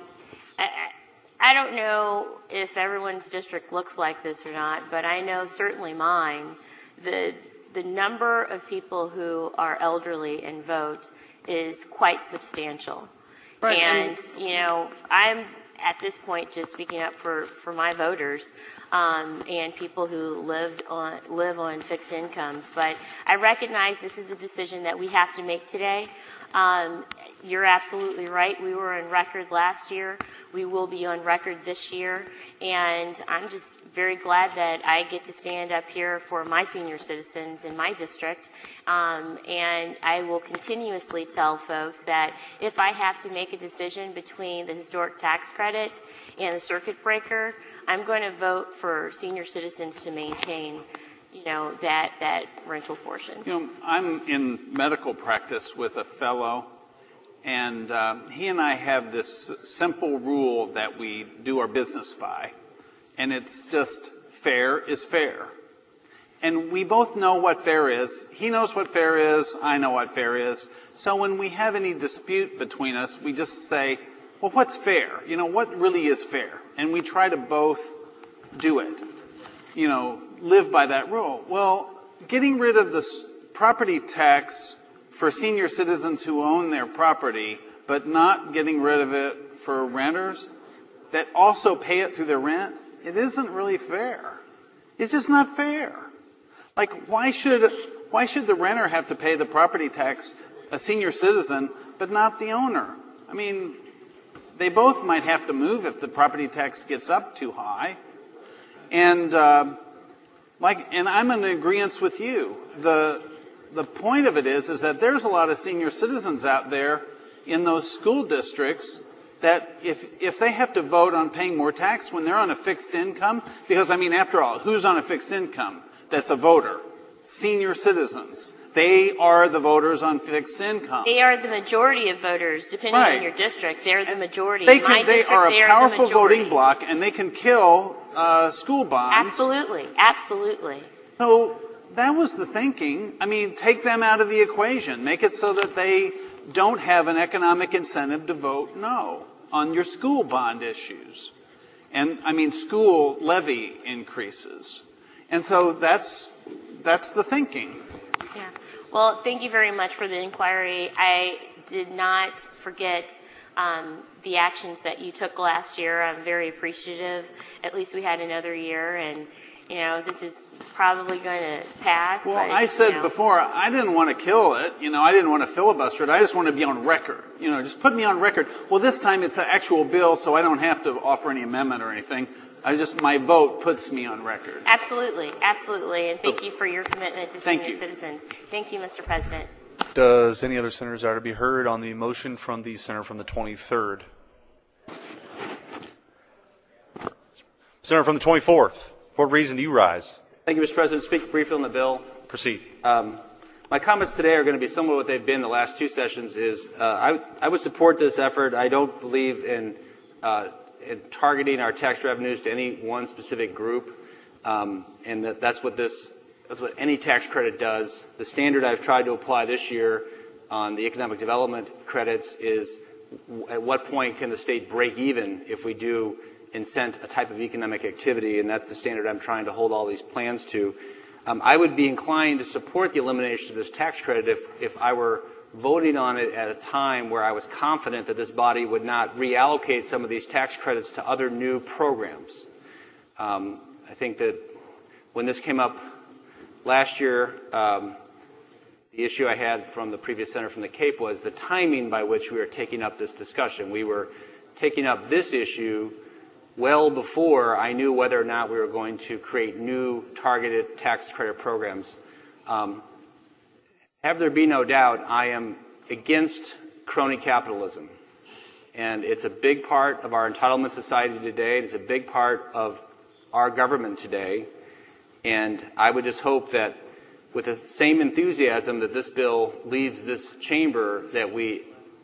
I don't know if everyone's district looks like this or not, but I know certainly mine, the number of people who are elderly and vote is quite substantial. Right. And, you know, I'm at this point just speaking up for my voters and people who live on fixed incomes. But I recognize this is the decision that we have to make today. You're absolutely right. We were on record last year. We will be on record this year. And I'm just very glad that I get to stand up here for my senior citizens in my district. And I will continuously tell folks that if I have to make a decision between the historic tax credit and the circuit breaker, I'm going to vote for senior citizens to maintain, you know, that rental portion. You know, I'm in medical practice with a fellow, and he and I have this simple rule that we do our business by, and it's just fair is fair. And we both know what fair is. He knows what fair is. I know what fair is. So when we have any dispute between us, we just say, well, what's fair? You know, what really is fair? And we try to both do it, you know, live by that rule. Well, getting rid of the property tax for senior citizens who own their property, but not getting rid of it for renters that also pay it through their rent, it isn't really fair. It's just not fair. Like, why should the renter have to pay the property tax, a senior citizen, but not the owner? I mean, they both might have to move if the property tax gets up too high. And and I'm in agreement with you. The point of it is that there's a lot of senior citizens out there in those school districts that if they have to vote on paying more tax when they're on a fixed income, because, I mean, after all, who's on a fixed income that's a voter? Senior citizens. They are the voters on fixed income. They are the majority of voters, depending on your district. They're the majority. They are a powerful voting bloc, and they can kill school bonds. Absolutely, absolutely. So that was the thinking. I mean, take them out of the equation. Make it so that they don't have an economic incentive to vote no on your school bond issues. And, I mean, school levy increases. And so that's the thinking. Yeah. Well, thank you very much for the inquiry. I did not forget the actions that you took last year. I'm very appreciative. At least we had another year, and, you know, this is probably going to pass. Well, but, I said you know, before, I didn't want to kill it. You know, I didn't want to filibuster it. I just want to be on record. You know, just put me on record. Well, this time it's an actual bill, so I don't have to offer any amendment or anything. My vote puts me on record. Absolutely, absolutely. And thank you for your commitment to senior citizens. Thank you, Mr. President. Does any other senator desire to be heard on the motion from the senator from the 23rd? Senator from the 24th, for what reason do you rise? Thank you, Mr. President. Speak briefly on the bill. Proceed. My comments today are going to be similar to what they've been the last two sessions. I would support this effort. I don't believe in targeting our tax revenues to any one specific group, and that's what any tax credit does. The standard I've tried to apply this year on the economic development credits is at what point can the state break even if we do incent a type of economic activity, and that's the standard I'm trying to hold all these plans to. I would be inclined to support the elimination of this tax credit if I were voting on it at a time where I was confident that this body would not reallocate some of these tax credits to other new programs. I think that when this came up last year, the issue I had from the previous senator from the Cape was the timing by which we were taking up this discussion. We were taking up this issue well before I knew whether or not we were going to create new targeted tax credit programs. Have there be no doubt, I am against crony capitalism. And it's a big part of our entitlement society today. It's a big part of our government today. And I would just hope that with the same enthusiasm that this bill leaves this chamber, that we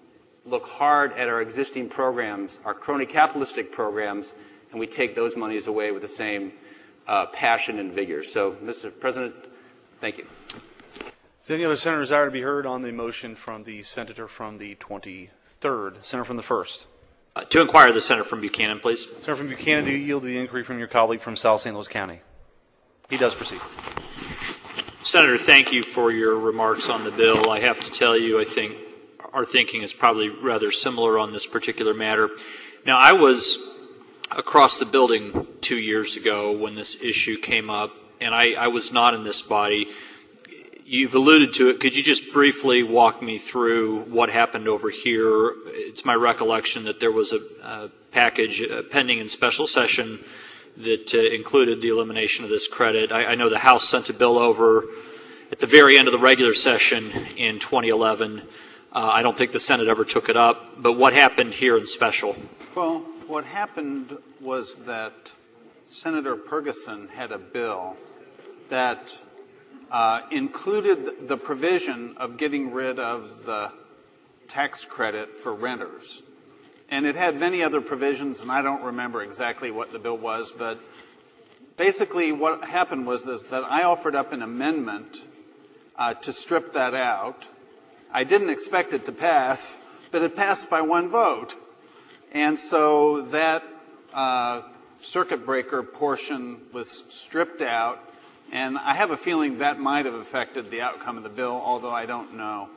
look hard at our existing programs, our crony capitalistic programs, and we take those monies away with the same passion and vigor. So, Mr. President, thank you. Does any other senator desire to be heard on the motion from the senator from the 23rd? Senator from the 1st. To inquire the senator from Buchanan, please. Senator from Buchanan, do you yield to the inquiry from your colleague from South St. Louis County? He does proceed. Senator, thank you for your remarks on the bill. I have to tell you, I think our thinking is probably rather similar on this particular matter. Now, I was across the building 2 years ago when this issue came up, and I was not in this body. You've alluded to it. Could you just briefly walk me through what happened over here? It's my recollection that there was a package pending in special session that included the elimination of this credit. I know the House sent a bill over at the very end of the regular session in 2011. I don't think the Senate ever took it up. But what happened here in special? Well, what happened was that Senator Ferguson had a bill that included the provision of getting rid of the tax credit for renters. And it had many other provisions, and I don't remember exactly what the bill was, but basically what happened was this, that I offered up an amendment to strip that out. I didn't expect it to pass, but it passed by one vote. And so that circuit breaker portion was stripped out, and I have a feeling that might have affected the outcome of the bill, although I don't know.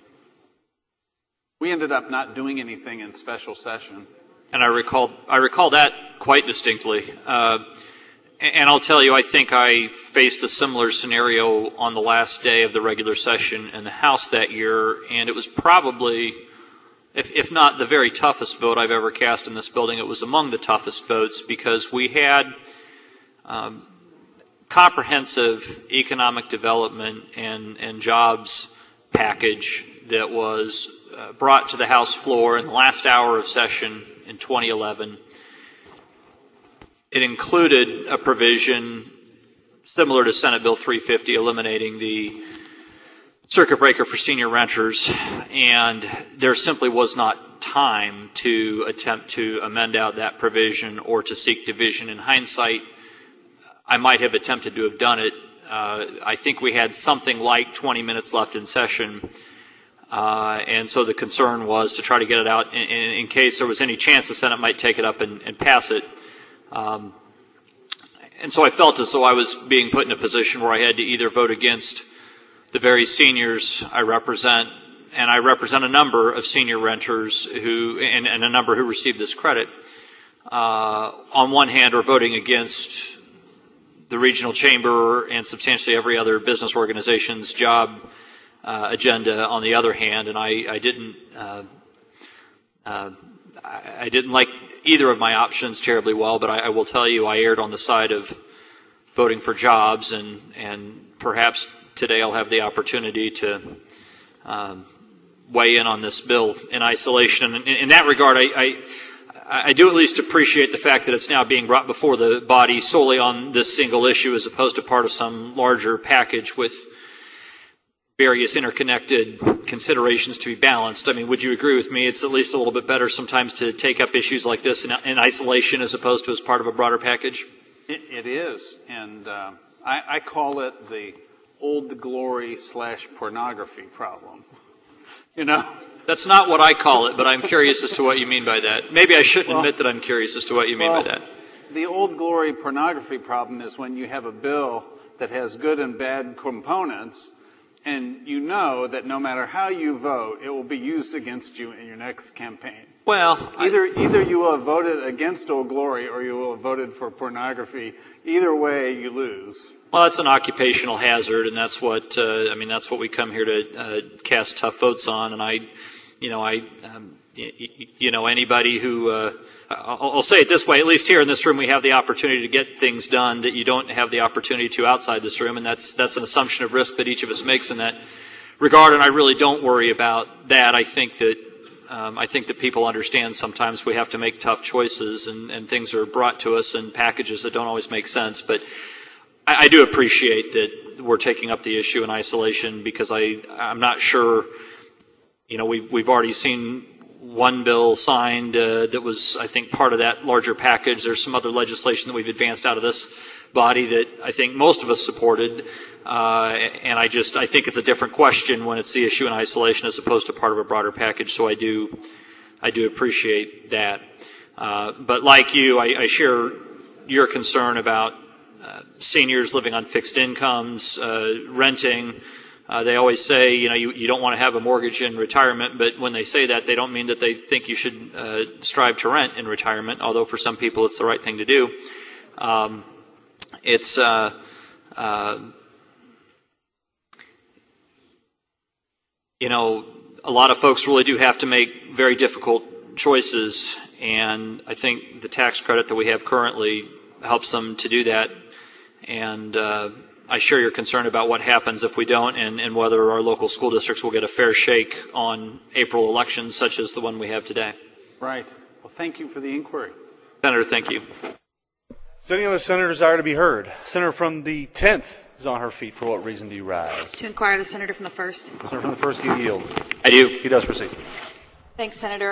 We ended up not doing anything in special session. And I recall that quite distinctly. And I'll tell you, I think I faced a similar scenario on the last day of the regular session in the House that year, and it was probably, if not the very toughest vote I've ever cast in this building, it was among the toughest votes because we had comprehensive economic development and jobs package that was brought to the House floor in the last hour of session in 2011. It included a provision similar to Senate Bill 350, eliminating the circuit breaker for senior renters, and there simply was not time to attempt to amend out that provision or to seek division. In hindsight, I might have attempted to have done it. I think we had something like 20 minutes left in session. And so the concern was to try to get it out in case there was any chance the Senate might take it up and pass it. And so I felt as though I was being put in a position where I had to either vote against the very seniors I represent, and I represent a number of senior renters who, and a number who received this credit, on one hand, or voting against the regional chamber and substantially every other business organization's job agenda on the other hand, and I didn't like either of my options terribly well, but I will tell you I erred on the side of voting for jobs, and perhaps today I'll have the opportunity to weigh in on this bill in isolation. And in that regard, I do at least appreciate the fact that it's now being brought before the body solely on this single issue as opposed to part of some larger package with various interconnected considerations to be balanced. I mean, would you agree with me? It's at least a little bit better sometimes to take up issues like this in isolation as opposed to as part of a broader package? It is, and I call it the Old Glory / pornography problem. You know? That's not what I call it, but I'm curious as to what you mean by that. Maybe I shouldn't admit that I'm curious as to what you mean by that. The Old Glory pornography problem is when you have a bill that has good and bad components, and you know that no matter how you vote, it will be used against you in your next campaign. Well, either you will have voted against Old Glory or you will have voted for pornography. Either way, you lose. Well, that's an occupational hazard, and that's what that's what we come here to cast tough votes on. And anybody who I'll say it this way: at least here in this room, we have the opportunity to get things done that you don't have the opportunity to outside this room, and that's an assumption of risk that each of us makes in that regard. And I really don't worry about that. I think that people understand sometimes we have to make tough choices, and things are brought to us in packages that don't always make sense. But I do appreciate that we're taking up the issue in isolation because I'm not sure. We've already seen one bill signed that was, I think, part of that larger package. There's some other legislation that we've advanced out of this body that I think most of us supported. And I think it's a different question when it's the issue in isolation as opposed to part of a broader package. So I do appreciate that. But like you, I share your concern about seniors living on fixed incomes, renting. They always say, you don't want to have a mortgage in retirement, but when they say that, they don't mean that they think you should strive to rent in retirement, although for some people it's the right thing to do. A lot of folks really do have to make very difficult choices, and I think the tax credit that we have currently helps them to do that. And I share your concern about what happens if we don't, and whether our local school districts will get a fair shake on April elections such as the one we have today. Right. Well, thank you for the inquiry. Senator, thank you. Does any other senator desire to be heard? Senator from the 10th is on her feet. For what reason do you rise? To inquire the senator from the 1st. Senator from the 1st, you yield. I do. He does proceed. Thanks, Senator.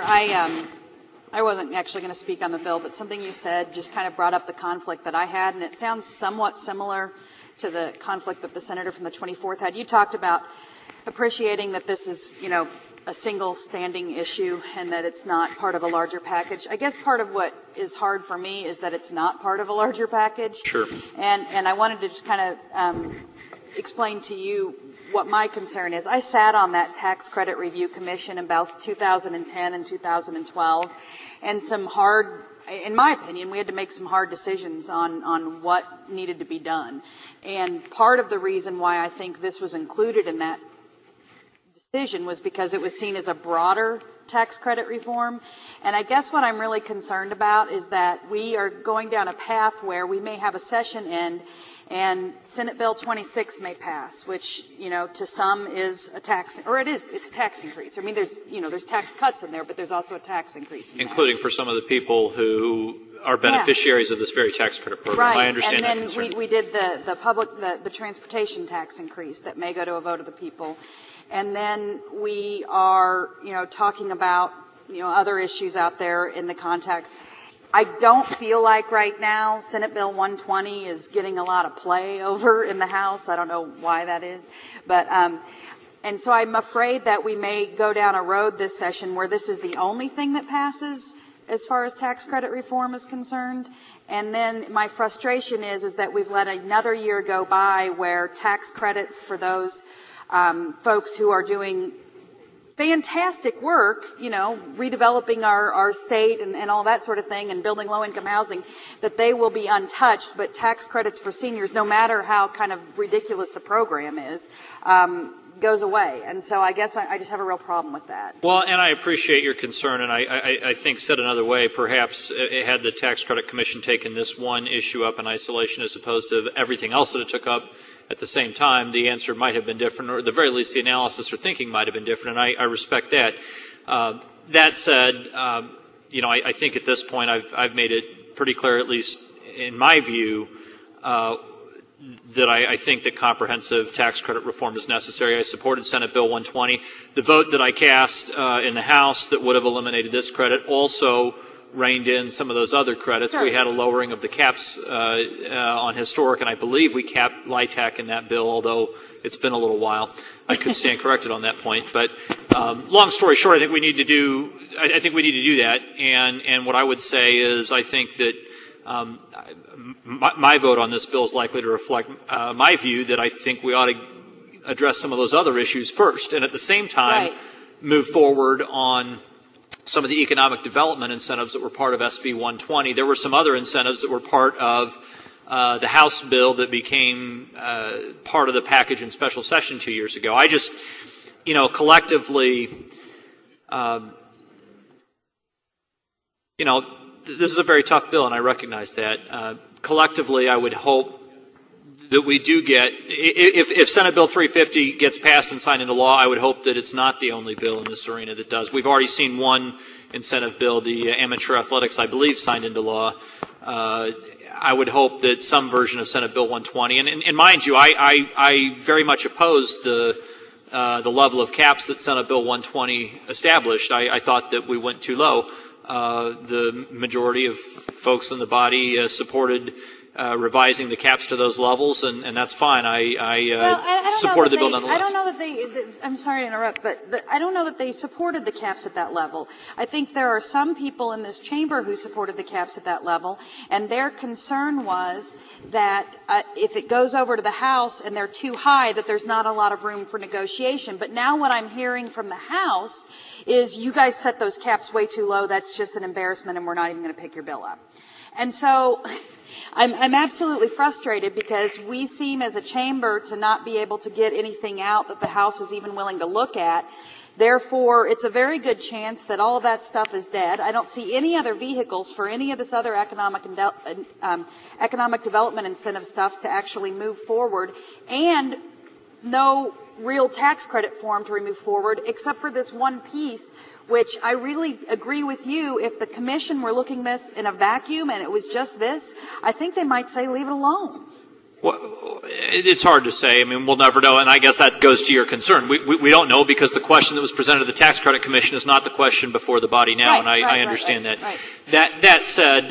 I wasn't actually going to speak on the bill, but something you said just kind of brought up the conflict that I had, and it sounds somewhat similar to the conflict that the senator from the 24th had. You talked about appreciating that this is, a single standing issue and that it's not part of a larger package. I guess part of what is hard for me is that it's not part of a larger package. Sure. And I wanted to just kind of explain to you what my concern is. I sat on that Tax Credit Review Commission in both 2010 and 2012, and in my opinion, we had to make some hard decisions on what needed to be done. And part of the reason why I think this was included in that decision was because it was seen as a broader tax credit reform. And I guess what I'm really concerned about is that we are going down a path where we may have a session end and Senate Bill 26 may pass, which, to some is a tax, or it's a tax increase. I mean, there's tax cuts in there, but there's also a tax increase in including for some of the people who are beneficiaries of this very tax credit program. Right. I understand that concern. And then we did the transportation tax increase that may go to a vote of the people. And then we are, talking about, other issues out there in the context. I don't feel like right now Senate Bill 120 is getting a lot of play over in the House. I don't know why that is. But, and so I'm afraid that we may go down a road this session where this is the only thing that passes as far as tax credit reform is concerned. And then my frustration is that we've let another year go by where tax credits for those folks who are doing fantastic work, redeveloping our state and all that sort of thing and building low-income housing, that they will be untouched, but tax credits for seniors, no matter how kind of ridiculous the program is, goes away. And so I guess I just have a real problem with that. Well, and I appreciate your concern, and I think said another way, perhaps had the Tax Credit Commission taken this one issue up in isolation as opposed to everything else that it took up at the same time, the answer might have been different, or at the very least the analysis or thinking might have been different, and I respect that. That said, I think at this point I've made it pretty clear, at least in my view, that I think that comprehensive tax credit reform is necessary. I supported Senate Bill 120. The vote that I cast in the House that would have eliminated this credit also reined in some of those other credits. Sure. We had a lowering of the caps on historic, and I believe we capped LIHTC in that bill, although it's been a little while. I could stand corrected on that point. But long story short, I think we need to do that. And what I would say is I think that my vote on this bill is likely to reflect my view that I think we ought to address some of those other issues first, and at the same time move forward on some of the economic development incentives that were part of SB 120. There were some other incentives that were part of the House bill that became part of the package in special session 2 years ago. I just, collectively, this is a very tough bill, and I recognize that. Collectively, I would hope that we do get, if Senate Bill 350 gets passed and signed into law, I would hope that it's not the only bill in this arena that does. We've already seen one incentive bill, the amateur athletics, I believe, signed into law. I would hope that some version of Senate Bill 120, and mind you, I very much oppose the the level of caps that Senate Bill 120 established. I thought that we went too low. The majority of folks in the body supported revising the caps to those levels, and that's fine. I supported the bill nonetheless. I don't know that I'm sorry to interrupt, but I don't know that they supported the caps at that level. I think there are some people in this chamber who supported the caps at that level, and their concern was that if it goes over to the House and they're too high, that there's not a lot of room for negotiation. But now what I'm hearing from the House is you guys set those caps way too low. That's just an embarrassment, and we're not even going to pick your bill up. And so I'm absolutely frustrated because we seem as a chamber to not be able to get anything out that the House is even willing to look at. Therefore, it's a very good chance that all of that stuff is dead. I don't see any other vehicles for any of this other economic development incentive stuff to actually move forward, and no real tax credit for them to move forward, except for this one piece, which I really agree with you. If the commission were looking this in a vacuum and it was just this, I think they might say leave it alone. Well, it's hard to say. I mean, we'll never know, and I guess that goes to your concern. We don't know because the question that was presented to the Tax Credit Commission is not the question before the body now, and I understand that. That said,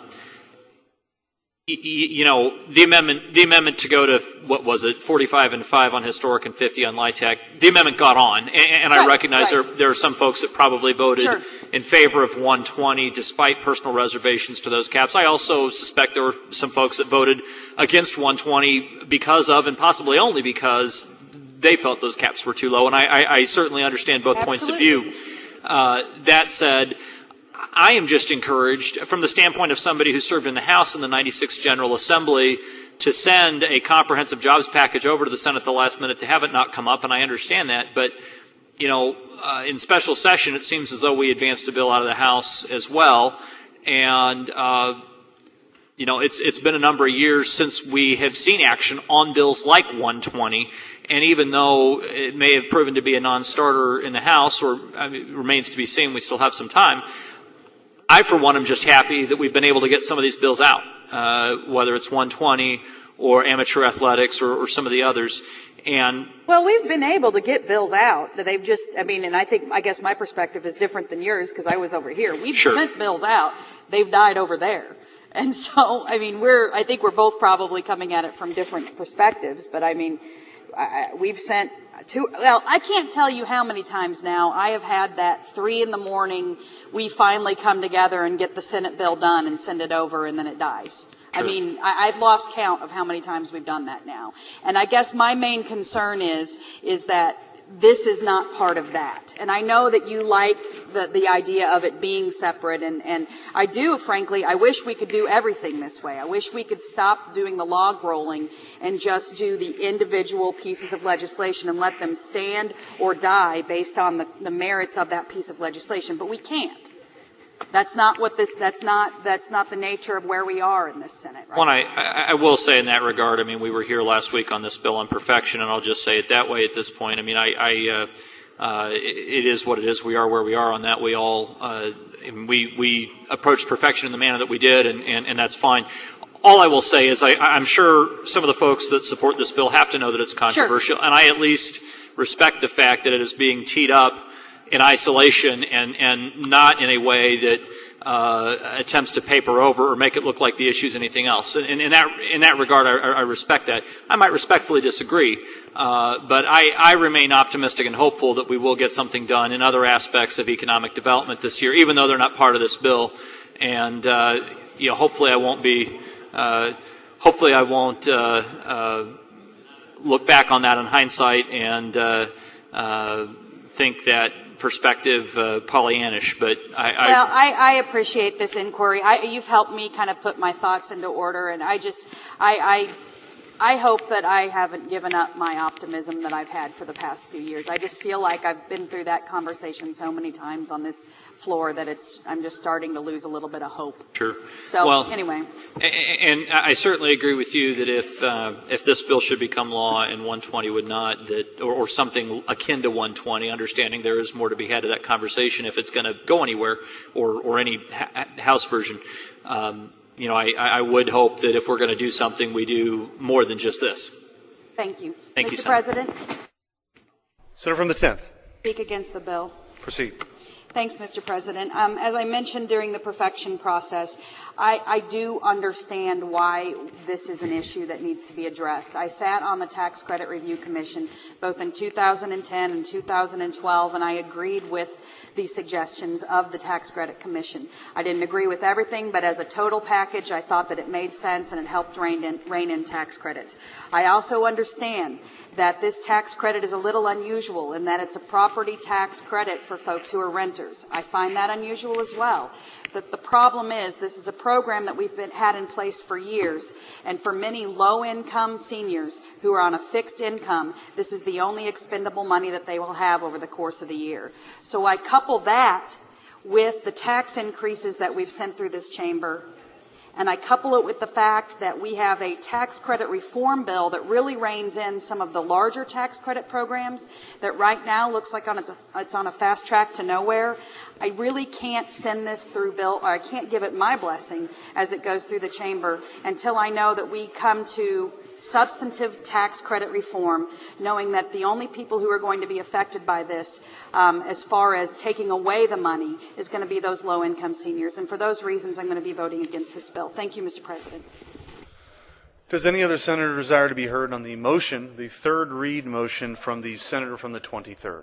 you know, the amendment to go to, what was it, 45 and 5 on historic and 50 on LIHTC, the amendment got on, and I recognize there are some folks that probably voted in favor of 120 despite personal reservations to those caps. I also suspect there were some folks that voted against 120 because of, and possibly only because, they felt those caps were too low, and I certainly understand both points of view. That said, I am just encouraged from the standpoint of somebody who served in the House in the 96th General Assembly to send a comprehensive jobs package over to the Senate at the last minute, to have it not come up, and I understand that. But, you know, in special session, it seems as though we advanced a bill out of the House as well. And, you know, it's been a number of years since we have seen action on bills like 120. And even though it may have proven to be a non-starter in the House, or it remains to be seen, we still have some time, I, for one, am just happy that we've been able to get some of these bills out, whether it's 120 or amateur athletics or some of the others. And well, we've been able to get bills out. They've just, I mean, and I guess my perspective is different than yours because I was over here. We've sent bills out. They've died over there. And so, I mean, I think we're both probably coming at it from different perspectives, but I mean, we've sent well, I can't tell you how many times now I have had that 3 a.m, we finally come together and get the Senate bill done and send it over, and then it dies. I mean, I've lost count of how many times we've done that now. And I guess my main concern is that this is not part of that. And I know that you like the idea of it being separate, and I do, frankly, I wish we could do everything this way. I wish we could stop doing the log rolling and just do the individual pieces of legislation and let them stand or die based on the merits of that piece of legislation. But we can't. That's not the nature of where we are in this Senate right now. I will say in that regard, I mean, we were here last week on this bill on perfection, and I'll just say it that way at this point. I mean, it is what it is. We are where we are on that. We all, we approached perfection in the manner that we did, and that's fine. All I will say is I'm sure some of the folks that support this bill have to know that it's controversial, and I at least respect the fact that it is being teed up in isolation and not in a way that attempts to paper over or make it look like the issue is anything else. And in that regard, I respect that. I might respectfully disagree, but I remain optimistic and hopeful that we will get something done in other aspects of economic development this year, even though they're not part of this bill. And you know, hopefully I won't look back on that in hindsight and think that perspective Pollyannish, but I appreciate this inquiry. You've helped me kind of put my thoughts into order, and I hope that I haven't given up my optimism that I've had for the past few years. I just feel like I've been through that conversation so many times on this floor that I'm just starting to lose a little bit of hope. Sure. So well, anyway. And I certainly agree with you that if this bill should become law and 120 would not, that or something akin to 120, understanding there is more to be had to that conversation if it's going to go anywhere or any House version. You know, I would hope that if we're going to do something, we do more than just this. Thank you. Thank you, Mr. President. Senator from the 10th. Speak against the bill. Proceed. Thanks, Mr. President. As I mentioned during the perfection process, I do understand why this is an issue that needs to be addressed. I sat on the Tax Credit Review Commission both in 2010 and 2012, and I agreed with the suggestions of the Tax Credit Commission. I didn't agree with everything, but as a total package, I thought that it made sense and it helped rein in tax credits. I also understand that this tax credit is a little unusual in that it's a property tax credit for folks who are renters. I find that unusual as well. But the problem is this is a program that we've had in place for years, and for many low-income seniors who are on a fixed income, this is the only expendable money that they will have over the course of the year. So I couple that with the tax increases that we've sent through this chamber, and I couple it with the fact that we have a tax credit reform bill that really reins in some of the larger tax credit programs that right now looks like it's on a fast track to nowhere. I really can't send this through bill, or I can't give it my blessing as it goes through the chamber until I know that we come to substantive tax credit reform, knowing that the only people who are going to be affected by this, as far as taking away the money, is going to be those low-income seniors. And for those reasons, I'm going to be voting against this bill. Thank you, Mr. President. Does any other senator desire to be heard on the motion, the third read motion from the senator from the 23rd?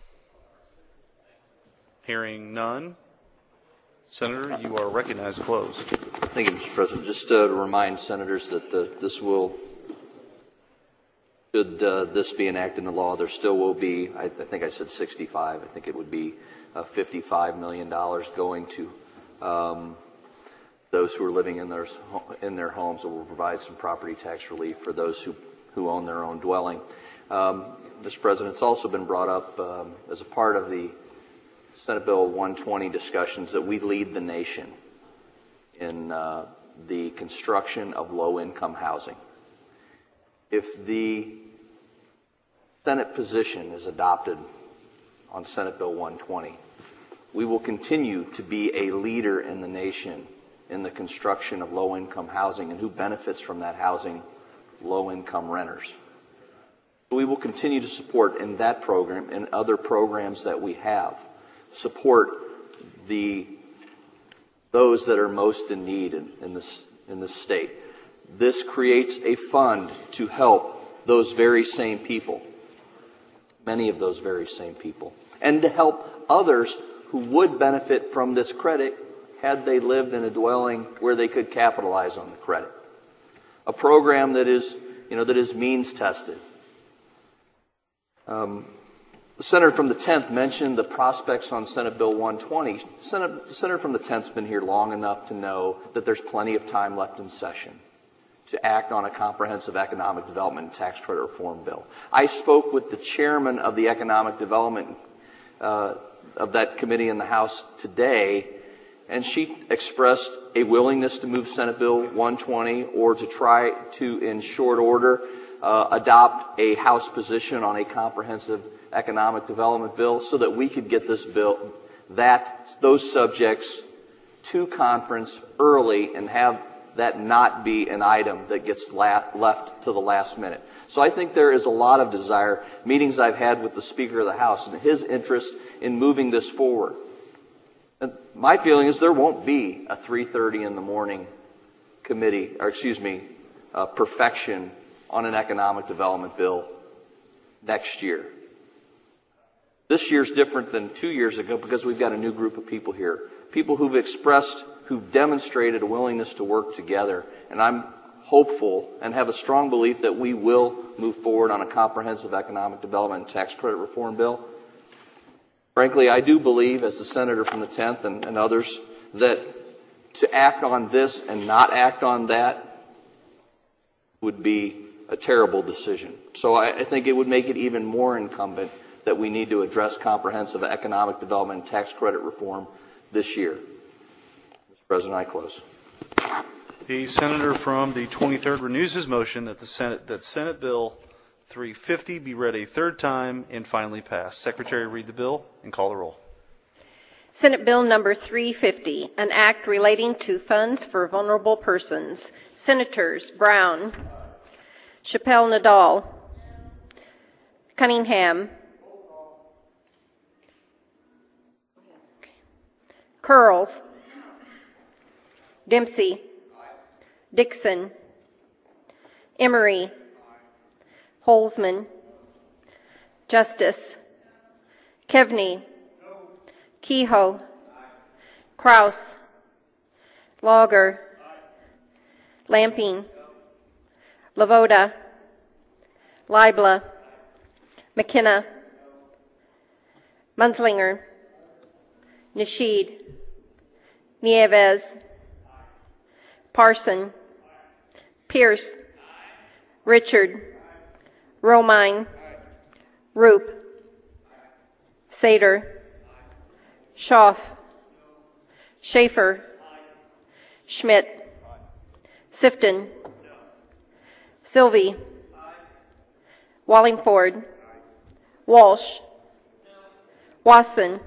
Hearing none. Senator, you are recognized. Closed. Thank you, Mr. President. Just to remind senators that this will, should this be enacted into law, there still will be, I think I said 65, I think it would be $55 million going to those who are living in their homes, that will provide some property tax relief for those who own their own dwelling. Mr. President, it's also been brought up as a part of the Senate Bill 120 discussions that we lead the nation in the construction of low-income housing. If the Senate position is adopted on Senate Bill 120, we will continue to be a leader in the nation in the construction of low-income housing, and who benefits from that housing? Low-income renters. We will continue to support in that program and other programs that we have, support those that are most in need in this state. This creates a fund to help those very same people, many of those very same people, and to help others who would benefit from this credit had they lived in a dwelling where they could capitalize on the credit. A program that is means tested. The senator from the 10th mentioned the prospects on Senate Bill 120. The senator from the 10th has been here long enough to know that there's plenty of time left in session to act on a comprehensive economic development and tax credit reform bill. I spoke with the chairman of the economic development of that committee in the House today, and she expressed a willingness to move Senate Bill 120 or to try to, in short order, adopt a House position on a comprehensive economic development bill so that we could get this bill, those subjects to conference early and have that not be an item that gets left to the last minute. So I think there is a lot of desire, meetings I've had with the Speaker of the House and his interest in moving this forward. And my feeling is there won't be a 3:30 in the morning perfection on an economic development bill next year. This year's different than 2 years ago because we've got a new group of people here, people who've demonstrated a willingness to work together, and I'm hopeful and have a strong belief that we will move forward on a comprehensive economic development and tax credit reform bill. Frankly, I do believe, as the senator from the 10th and others, that to act on this and not act on that would be a terrible decision. So I think it would make it even more incumbent that we need to address comprehensive economic development and tax credit reform this year. Mr. President, I close. The senator from the 23rd renews his motion that Senate Bill 350 be read a third time and finally passed. Secretary, read the bill and call the roll. Senate Bill number 350, an act relating to funds for vulnerable persons. Senators Brown, Chappelle Nadal, Cunningham, Curls, Dempsey, Dixon, Emery, Holzman, Justice, Kevney, Kehoe, Kraus, Lauger, Lamping, Lavoda, Leibla, McKenna, Munslinger, Nasheed, Nieves, Parson, Pierce, Richard, Romine, Roop, Sater, Schaaf, Schaefer, Schmidt, Sifton, Sylvie, Wallingford, Walsh, Wasson,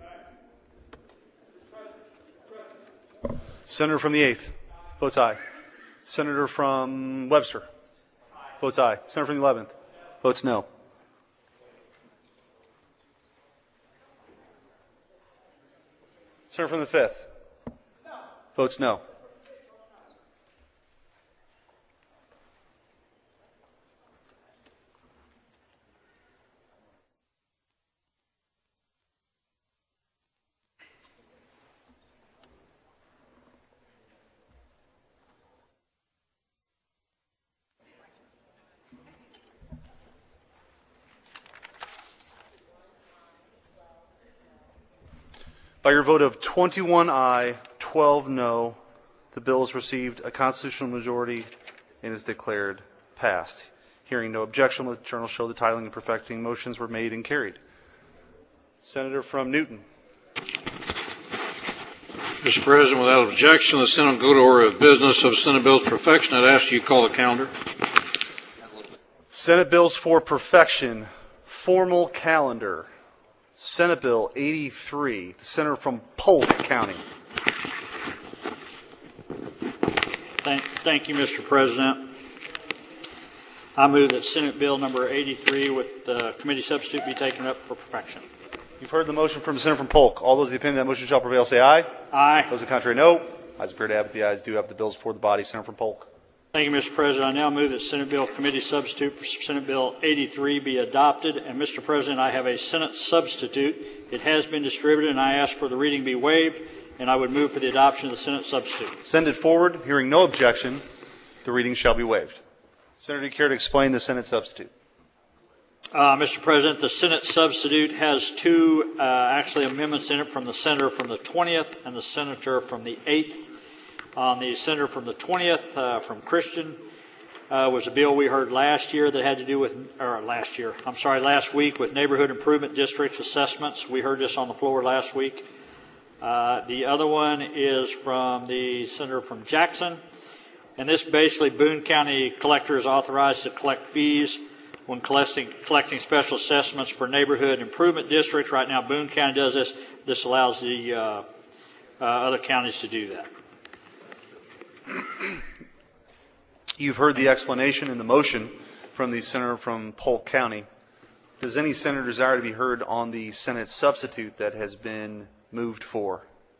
Senator from the 8th, votes aye. Senator from Webster, votes aye. Senator from the 11th, votes no. Senator from the 5th, votes no. By your vote of 21 aye, 12 no, the bill has received a constitutional majority and is declared passed. Hearing no objection, let the journal show the titling and perfecting motions were made and carried. Senator from Newton. Mr. President, without objection, the Senate will go to order of business of Senate Bills Perfection. I'd ask you to call the calendar. Senate Bills for Perfection, formal calendar. Senate Bill 83, the Senator from Polk County. Thank you, Mr. President. I move that Senate Bill number 83 with the committee substitute be taken up for perfection. You've heard the motion from the Senator from Polk. All those of the opinion that motion shall prevail say aye. Aye. Those of the contrary, no. Ayes appear to have it. The ayes do have the bills before the body. Senator from Polk. Thank you, Mr. President. I now move that Senate Bill committee substitute for Senate Bill 83 be adopted. And, Mr. President, I have a Senate substitute. It has been distributed, and I ask for the reading be waived, and I would move for the adoption of the Senate substitute. Send it forward. Hearing no objection, the reading shall be waived. Senator, do you care to explain the Senate substitute? Mr. President, the Senate substitute has two amendments in it from the Senator from the 20th and the Senator from the 8th. On the Senator from the 20th, from Christian, was a bill we heard last year that had to do with, last week with neighborhood improvement districts assessments. We heard this on the floor last week. The other one is from the Senator from Jackson, and this basically Boone County Collector is authorized to collect fees when collecting special assessments for neighborhood improvement districts. Right now, Boone County does this. This allows the other counties to do that. You've heard the explanation in the motion from the Senator from Polk County. Does any senator desire to be heard on the Senate substitute that has been moved for?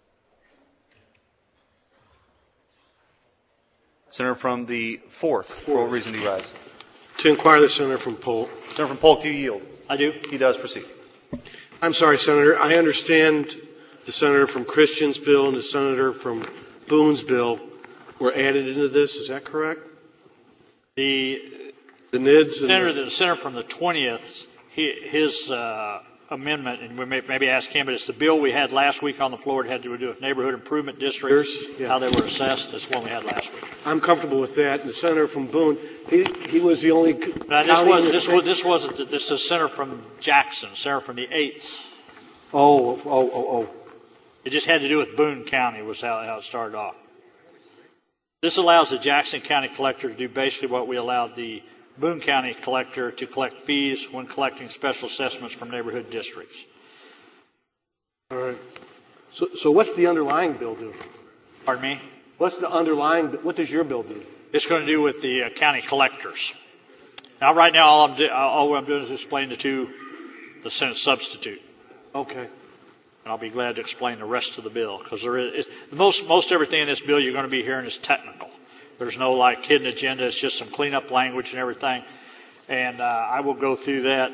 Senator from the 4th. For what reason do you rise? To inquire the Senator from Polk. Senator from Polk, do you yield? I do. He does. Proceed. I'm sorry, Senator. I understand the Senator from Christian's bill and the Senator from Boone's bill were added into this. Is that correct? The NIDS and the Senator from the 20th, his amendment, and we may maybe ask him, but it's the bill we had last week on the floor. It had to do with neighborhood improvement districts, how they were assessed. That's one we had last week. I'm comfortable with that. And the Senator from Boone, he was the only. This wasn't. This is Senator from Jackson, Senator from the 8th. Oh. It just had to do with Boone County was how it started off. This allows the Jackson County Collector to do basically what we allowed the Boone County Collector to collect fees when collecting special assessments from neighborhood districts. All right. So what's the underlying bill do? Pardon me? What does your bill do? It's going to do with the county collectors. Now, right now, all I'm doing is explain the Senate substitute. Okay. and I'll be glad to explain the rest of the bill, because there is most everything in this bill you're going to be hearing is technical. There's no like hidden agenda. It's just some cleanup language and everything, and I will go through that.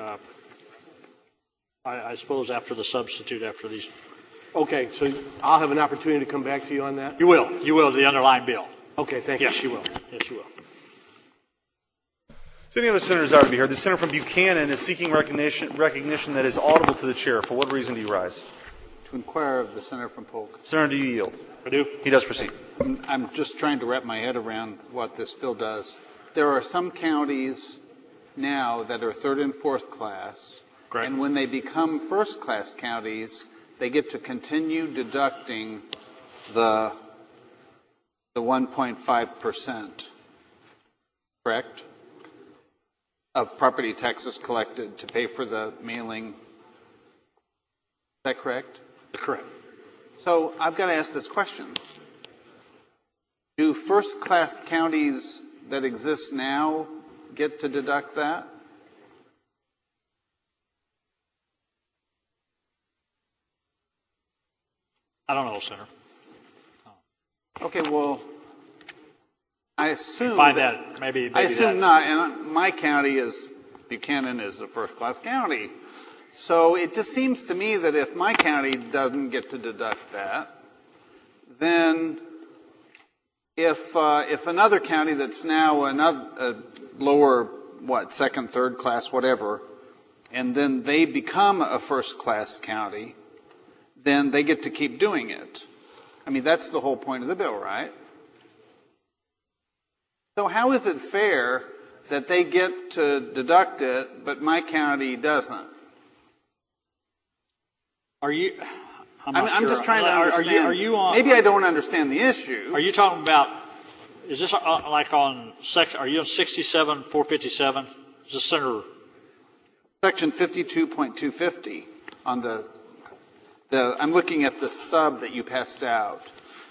I suppose after the substitute, after these. Okay, so I'll have an opportunity to come back to you on that? You will, the underlying bill. Okay, thank you. Yes, you will. Yes, you will. So any other senators are to be heard? The senator from Buchanan is seeking recognition that is audible to the chair. For what reason do you rise? To inquire of the senator from Polk. Senator, do you yield? I do. He does proceed. I'm just trying to wrap my head around what this bill does. There are some counties now that are third and fourth class. Correct. And when they become first class counties, they get to continue deducting the 1.5%, correct, of property taxes collected to pay for the mailing. Is that correct? Correct. So I've got to ask this question. Do first class counties that exist now get to deduct that? I don't know, Senator. Okay, well, I assume find that maybe I assume that. not. And my county is Buchanan is a first-class county, so it just seems to me that if my county doesn't get to deduct that, then if another county that's now a lower second, third class, whatever, and then they become a first-class county, then they get to keep doing it. I mean, that's the whole point of the bill, right? So how is it fair that they get to deduct it, but my county doesn't? Are you? I'm just trying to understand. Are you on? Maybe I don't understand the issue. Are you talking about? Is this like on section? Are you on 67-457? Is this Senator? Section 52.250 on the. I'm looking at the sub that you passed out.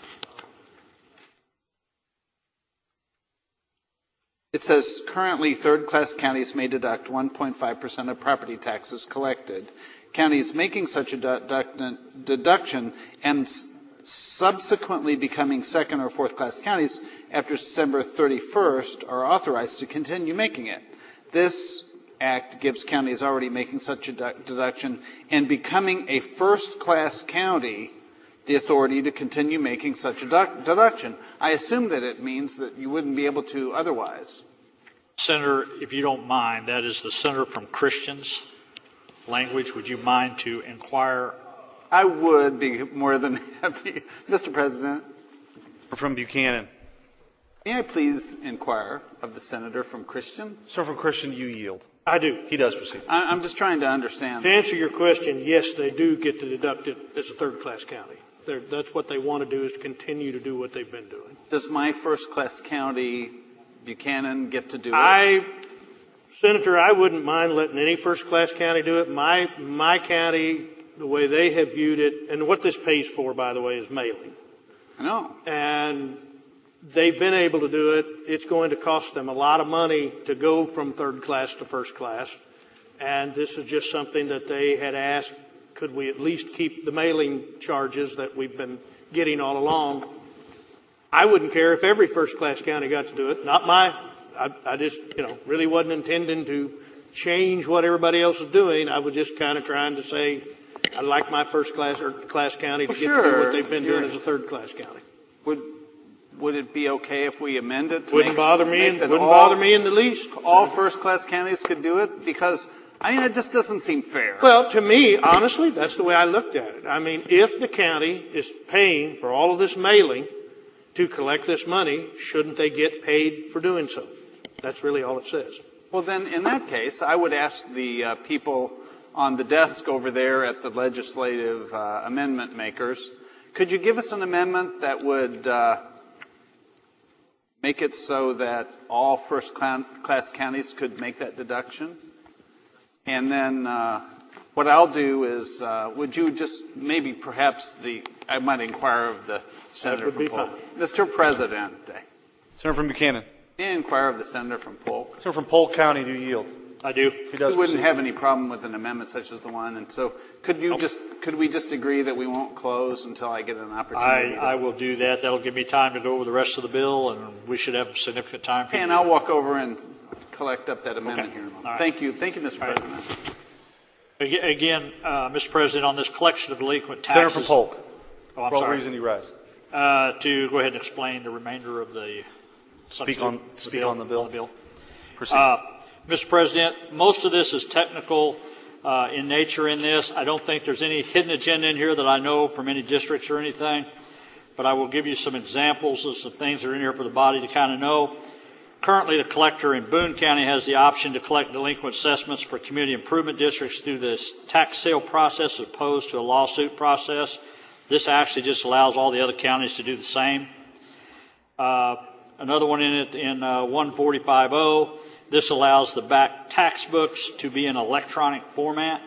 It says, currently, third-class counties may deduct 1.5% of property taxes collected. Counties making such a deduction and subsequently becoming second- or fourth-class counties after December 31st are authorized to continue making it. This Act gives counties already making such a deduction and becoming a first-class county the authority to continue making such a deduction. I assume that it means that you wouldn't be able to otherwise. Senator, if you don't mind, that is the senator from Christians language. Would you mind to inquire? I would be more than happy. Mr. President. From Buchanan. May I please inquire of the senator from Christian? Sir, from Christian, you yield. I do. He does proceed. I'm just trying to understand. To answer your question, yes, they do get to deduct it as a third-class county. That's what they want to do, is to continue to do what they've been doing. Does my first-class county, Buchanan, get to do it? Senator, I wouldn't mind letting any first-class county do it. My county, the way they have viewed it, and what this pays for, by the way, is mailing. I know. And they've been able to do it. It's going to cost them a lot of money to go from third class to first class. And this is just something that they had asked, could we at least keep the mailing charges that we've been getting all along? I wouldn't care if every first class county got to do it. I just, really wasn't intending to change what everybody else is doing. I was just kind of trying to say, I'd like my first class or class county to get to do what they've been doing as a third class county. Would it be okay if we amend it? Wouldn't bother me in the least. All first-class counties could do it? Because, it just doesn't seem fair. Well, to me, honestly, that's the way I looked at it. If the county is paying for all of this mailing to collect this money, shouldn't they get paid for doing so? That's really all it says. Well, then, in that case, I would ask the people on the desk over there at the legislative amendment makers, could you give us an amendment that would make it so that all first-class counties could make that deduction? And then what I'll do is, would you just maybe perhaps I might inquire of the senator from Polk. Mr. President. Senator from Buchanan. May I inquire of the senator from Polk? Senator from Polk County, do you yield? I do. We wouldn't have any problem with an amendment such as the one, and so could we just agree that we won't close until I get an opportunity? I will do that. That'll give me time to go over the rest of the bill, and we should have significant time. And I'll walk over and collect up that amendment Okay. here in a moment. All right. Thank you, Mr. President. Again, Mr. President, on this collection of delinquent taxes. Senator from Polk. Oh, I'm For what sorry. reason you rise? To go ahead and explain the remainder of the. Speak on the bill. Proceed. Mr. President, most of this is technical in nature in this. I don't think there's any hidden agenda in here that I know from any districts or anything, but I will give you some examples of some things that are in here for the body to kind of know. Currently, the collector in Boone County has the option to collect delinquent assessments for community improvement districts through this tax sale process as opposed to a lawsuit process. This actually just allows all the other counties to do the same. Another one in it in 145.0, this allows the back tax books to be in electronic format.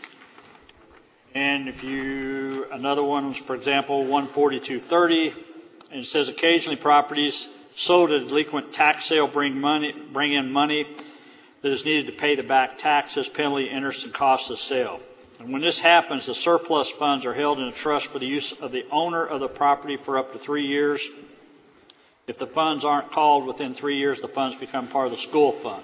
And another one, for example, 142.30, and it says occasionally properties sold at a delinquent tax sale bring in money that is needed to pay the back taxes, penalty, interest, and costs of sale. And when this happens, the surplus funds are held in a trust for the use of the owner of the property for up to 3 years. If the funds aren't called within 3 years, the funds become part of the school fund.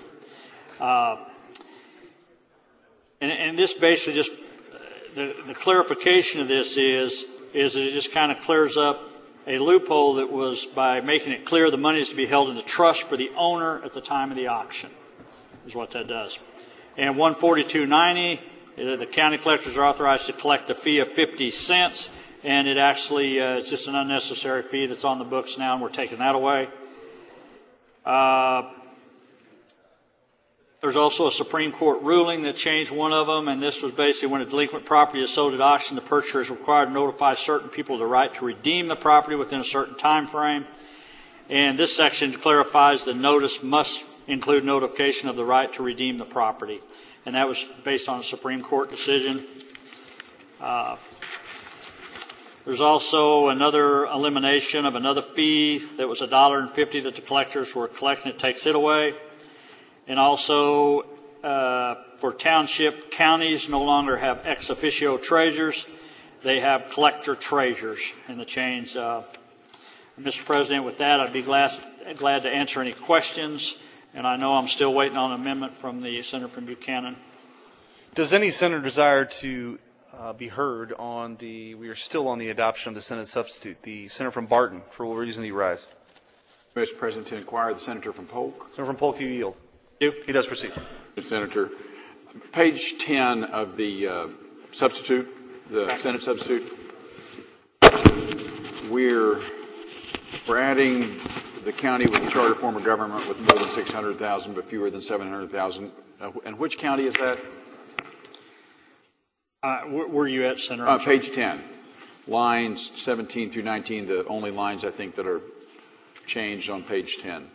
And this basically just, the clarification of this is that it just kind of clears up a loophole that was by making it clear the money is to be held in the trust for the owner at the time of the auction, is what that does. And 142.90, the county collectors are authorized to collect a fee of 50 cents, and it actually it's just an unnecessary fee that's on the books now, and we're taking that away. There's also a Supreme Court ruling that changed one of them, and this was basically when a delinquent property is sold at auction, the purchaser is required to notify certain people the right to redeem the property within a certain time frame. And this section clarifies the notice must include notification of the right to redeem the property. And that was based on a Supreme Court decision. There's also another elimination of another fee that was $1.50 that the collectors were collecting. It takes it away. And also, for township counties no longer have ex officio treasurers. They have collector treasurers in the change. Mr. President, with that, I'd be glad to answer any questions. And I know I'm still waiting on an amendment from the Senator from Buchanan. Does any senator desire to be heard on we are still on the adoption of the Senate substitute. The Senator from Barton, for what reason do you rise? Mr. President, to inquire the Senator from Polk. Senator from Polk, do you yield? He does proceed. Senator, page 10 of the substitute, the Senate substitute, we're adding the county with a charter form of government with more than 600,000 but fewer than 700,000. And which county is that? Where are you at, Senator? Page 10, lines 17 through 19, the only lines I think that are changed on page 10.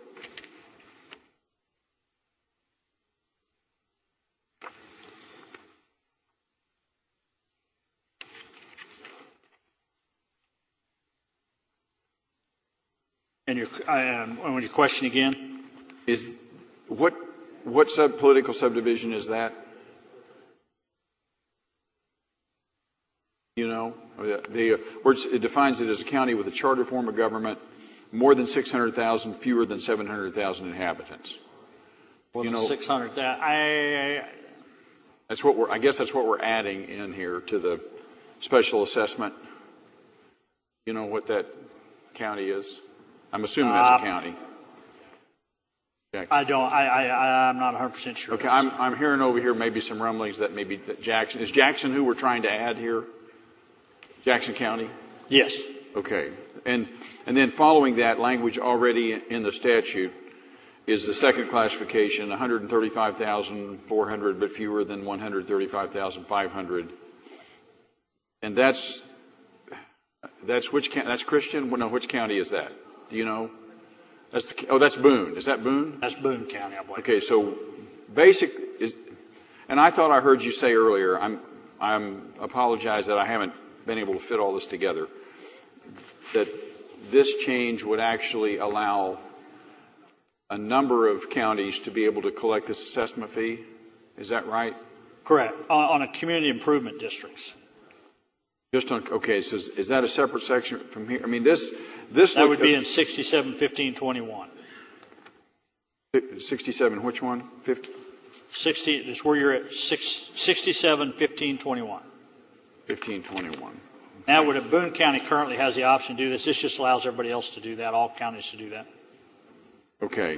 And your question again? Is what political subdivision is that? You know, it defines it as a county with a charter form of government, more than 600,000, fewer than 700,000 inhabitants. More than 600,000. That's what I guess that's what we're adding in here to the special assessment. You know what that county is? I'm assuming that's a county. I don't. I'm not 100% sure. Okay, I'm hearing over here maybe some rumblings that maybe that Jackson is Jackson who we're trying to add here. Jackson County? Yes. Okay. And then following that language already in the statute is the second classification, 135,400 but fewer than 135,500. And that's Christian? No, which county is that? Do you know? That's Boone. Is that Boone? That's Boone County, I believe. Okay, so and I thought I heard you say earlier, I'm apologize that I haven't been able to fit all this together, that this change would actually allow a number of counties to be able to collect this assessment fee. Is that right? Correct. On a community improvement districts. Just on, okay, so is that a separate section from here? I mean, this that would be in 67, 15, 21. 67, which one? 50? 60 is where you're at 67, 15, 21. 15, 21. Now, Boone County currently has the option to do this. This just allows everybody else to do that, all counties to do that. Okay.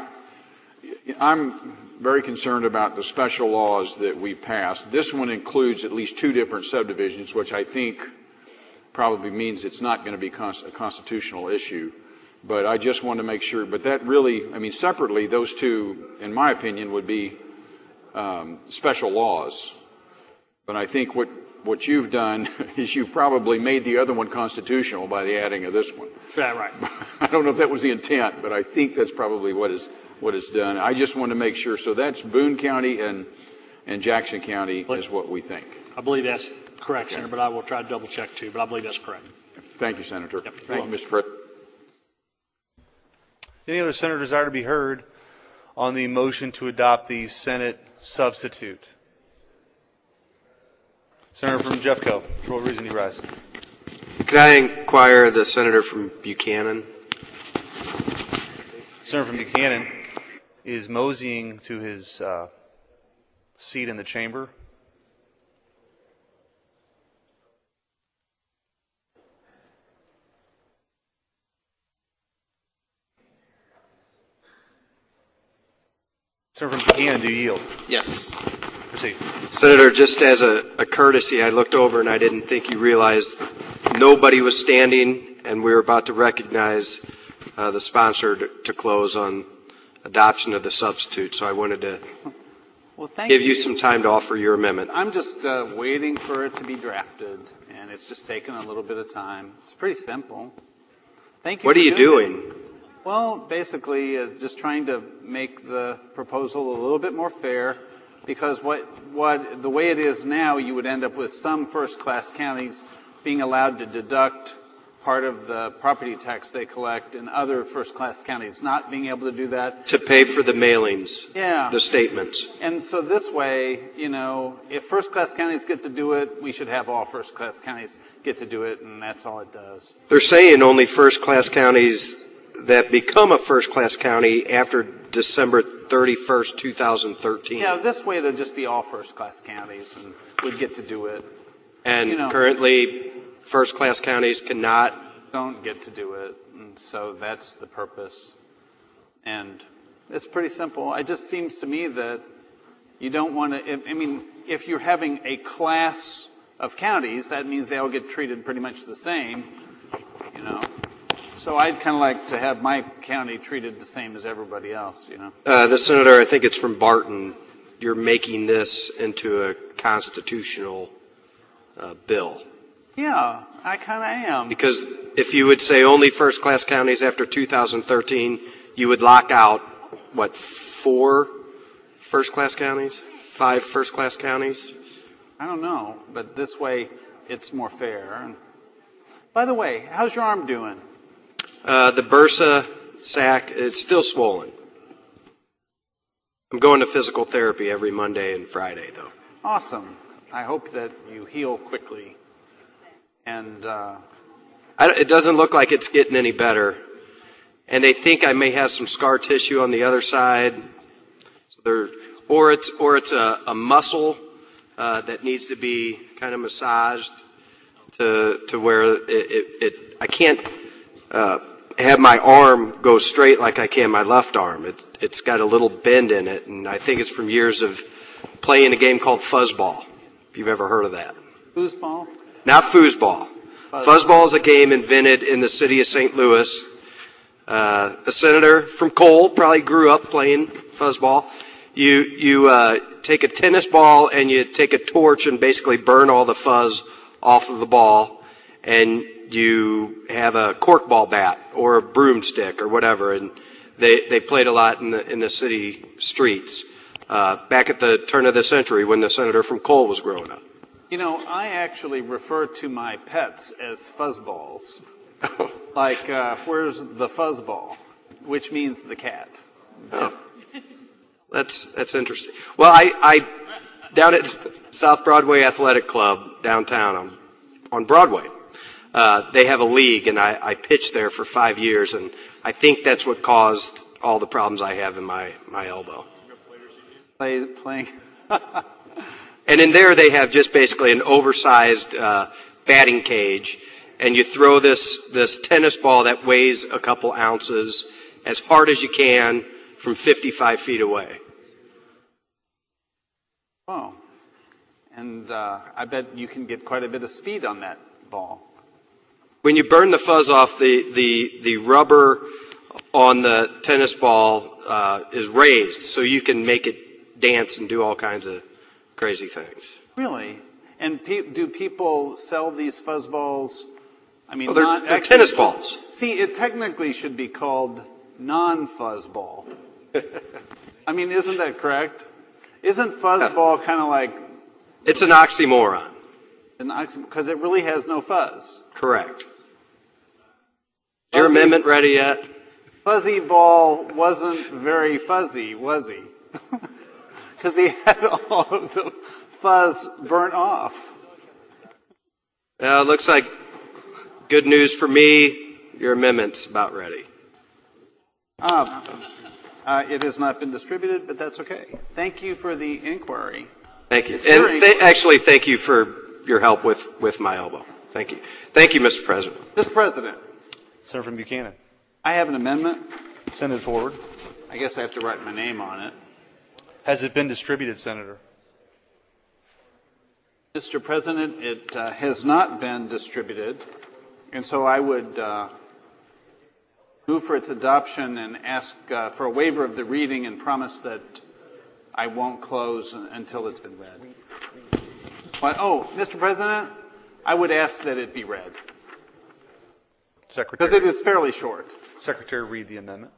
I'm very concerned about the special laws that we passed. This one includes at least 2 different subdivisions, which I think probably means it's not going to be a constitutional issue. But I just want to make sure. But that really, I mean, separately, those 2, in my opinion, would be special laws. But I think what you've done is you probably made the other one constitutional by the adding of this one. Yeah, right. I don't know if that was the intent, but I think that's probably what is done. I just want to make sure. So that's Boone County and Jackson County is what we think. I believe that's correct, Senator, but I will try to double check too, but I believe that's correct. Thank you, Senator. Yep. Thank you, Mr. President. Any other senator desire to be heard on the motion to adopt the Senate substitute? Senator from Jeffco, for what reason do you rise? Could I inquire the senator from Buchanan? Senator from Buchanan is moseying to his seat in the chamber. Senator from Buchanan, do you yield? Yes. Proceed. Senator, just as a courtesy, I looked over and I didn't think you realized nobody was standing, and we were about to recognize the sponsor to close on adoption of the substitute. So I wanted to give you some time to offer your amendment. I'm just waiting for it to be drafted, and it's just taken a little bit of time. It's pretty simple. Thank you. What are you doing? Well, basically, just trying to make the proposal a little bit more fair, because the way it is now, you would end up with some first-class counties being allowed to deduct part of the property tax they collect, and other first-class counties not being able to do that. To pay for the mailings. Yeah. The statements. And so this way, if first-class counties get to do it, we should have all first-class counties get to do it, and that's all it does. They're saying only first-class counties that become a first-class county after December 31st, 2013. Yeah, this way it'll just be all first-class counties, and we'd get to do it. And currently, first-class counties don't get to do it, and so that's the purpose. And it's pretty simple. It just seems to me that you don't want to, if you're having a class of counties, that means they all get treated pretty much the same, So I'd kind of like to have my county treated the same as everybody else, The senator, I think it's from Barton, you're making this into a constitutional bill. Yeah, I kind of am. Because if you would say only first-class counties after 2013, you would lock out, 4 first-class counties? 5 first-class counties? I don't know, but this way it's more fair. And by the way, how's your arm doing? The bursa sac, it's still swollen. I'm going to physical therapy every Monday and Friday, though. Awesome. I hope that you heal quickly. And it doesn't look like it's getting any better. And they think I may have some scar tissue on the other side. So or it's a muscle that needs to be kind of massaged to where I can't have my arm go straight like I can my left arm. It's got a little bend in it, and I think it's from years of playing a game called fuzzball, if you've ever heard of that. Foosball? Not foosball. Fuzzball is a game invented in the city of St. Louis. A senator from Cole probably grew up playing fuzzball. You take a tennis ball and you take a torch and basically burn all the fuzz off of the ball, and you have a corkball bat or a broomstick or whatever, and they played a lot in the city streets back at the turn of the century when the senator from Cole was growing up. I actually refer to my pets as fuzzballs. Like, where's the fuzzball? Which means the cat. Oh. That's interesting. Well, I down at South Broadway Athletic Club downtown on Broadway, they have a league, and I pitched there for 5 years, and I think that's what caused all the problems I have in my elbow. Playing. And in there, they have just basically an oversized batting cage, and you throw this tennis ball that weighs a couple ounces as hard as you can from 55 feet away. Oh. And I bet you can get quite a bit of speed on that ball. When you burn the fuzz off, the rubber on the tennis ball is raised, so you can make it dance and do all kinds of crazy things. Really? And do people sell these fuzz balls? I mean, Well, they're tennis balls. See, it technically should be called non-fuzz ball. I mean, isn't that correct? Isn't fuzz ball kind of like... It's an oxymoron. Because it really has no fuzz. Correct. Is your amendment ready yet? Fuzzy ball wasn't very fuzzy, was he? Because he had all of the fuzz burnt off. Looks like good news for me. Your amendment's about ready. It has not been distributed, but that's okay. Thank you for the inquiry. Thank you. And actually, thank you for your help with my elbow. Thank you. Thank you, Mr. President. Mr. President. Senator from Buchanan. I have an amendment. Send it forward. I guess I have to write my name on it. Has it been distributed, Senator? Mr. President, it has not been distributed, and so I would move for its adoption and ask for a waiver of the reading and promise that I won't close until it's been read. But, Mr. President, I would ask that it be read. Secretary. Because it is fairly short. Secretary, read the amendment.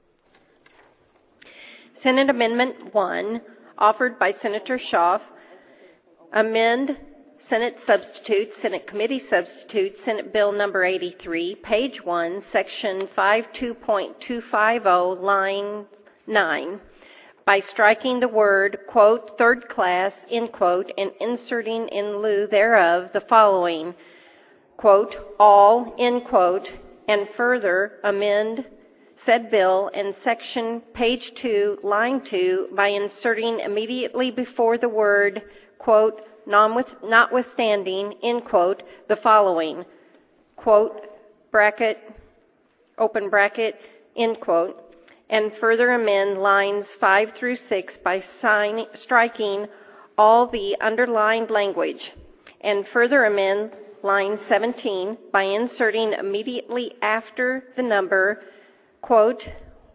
Senate Amendment 1, offered by Senator Schaaf, amend Senate Substitute, Senate Committee Substitute, Senate Bill Number 83, page 1, Section 52.250, line 9, by striking the word, quote, third class, end quote, and inserting in lieu thereof the following, quote, all, end quote, and further amend said bill and section page 2, line 2, by inserting immediately before the word, quote, notwithstanding, end quote, the following, quote, bracket, open bracket, end quote, and further amend lines 5 through 6 by striking all the underlined language, and further amend line 17 by inserting immediately after the number, quote,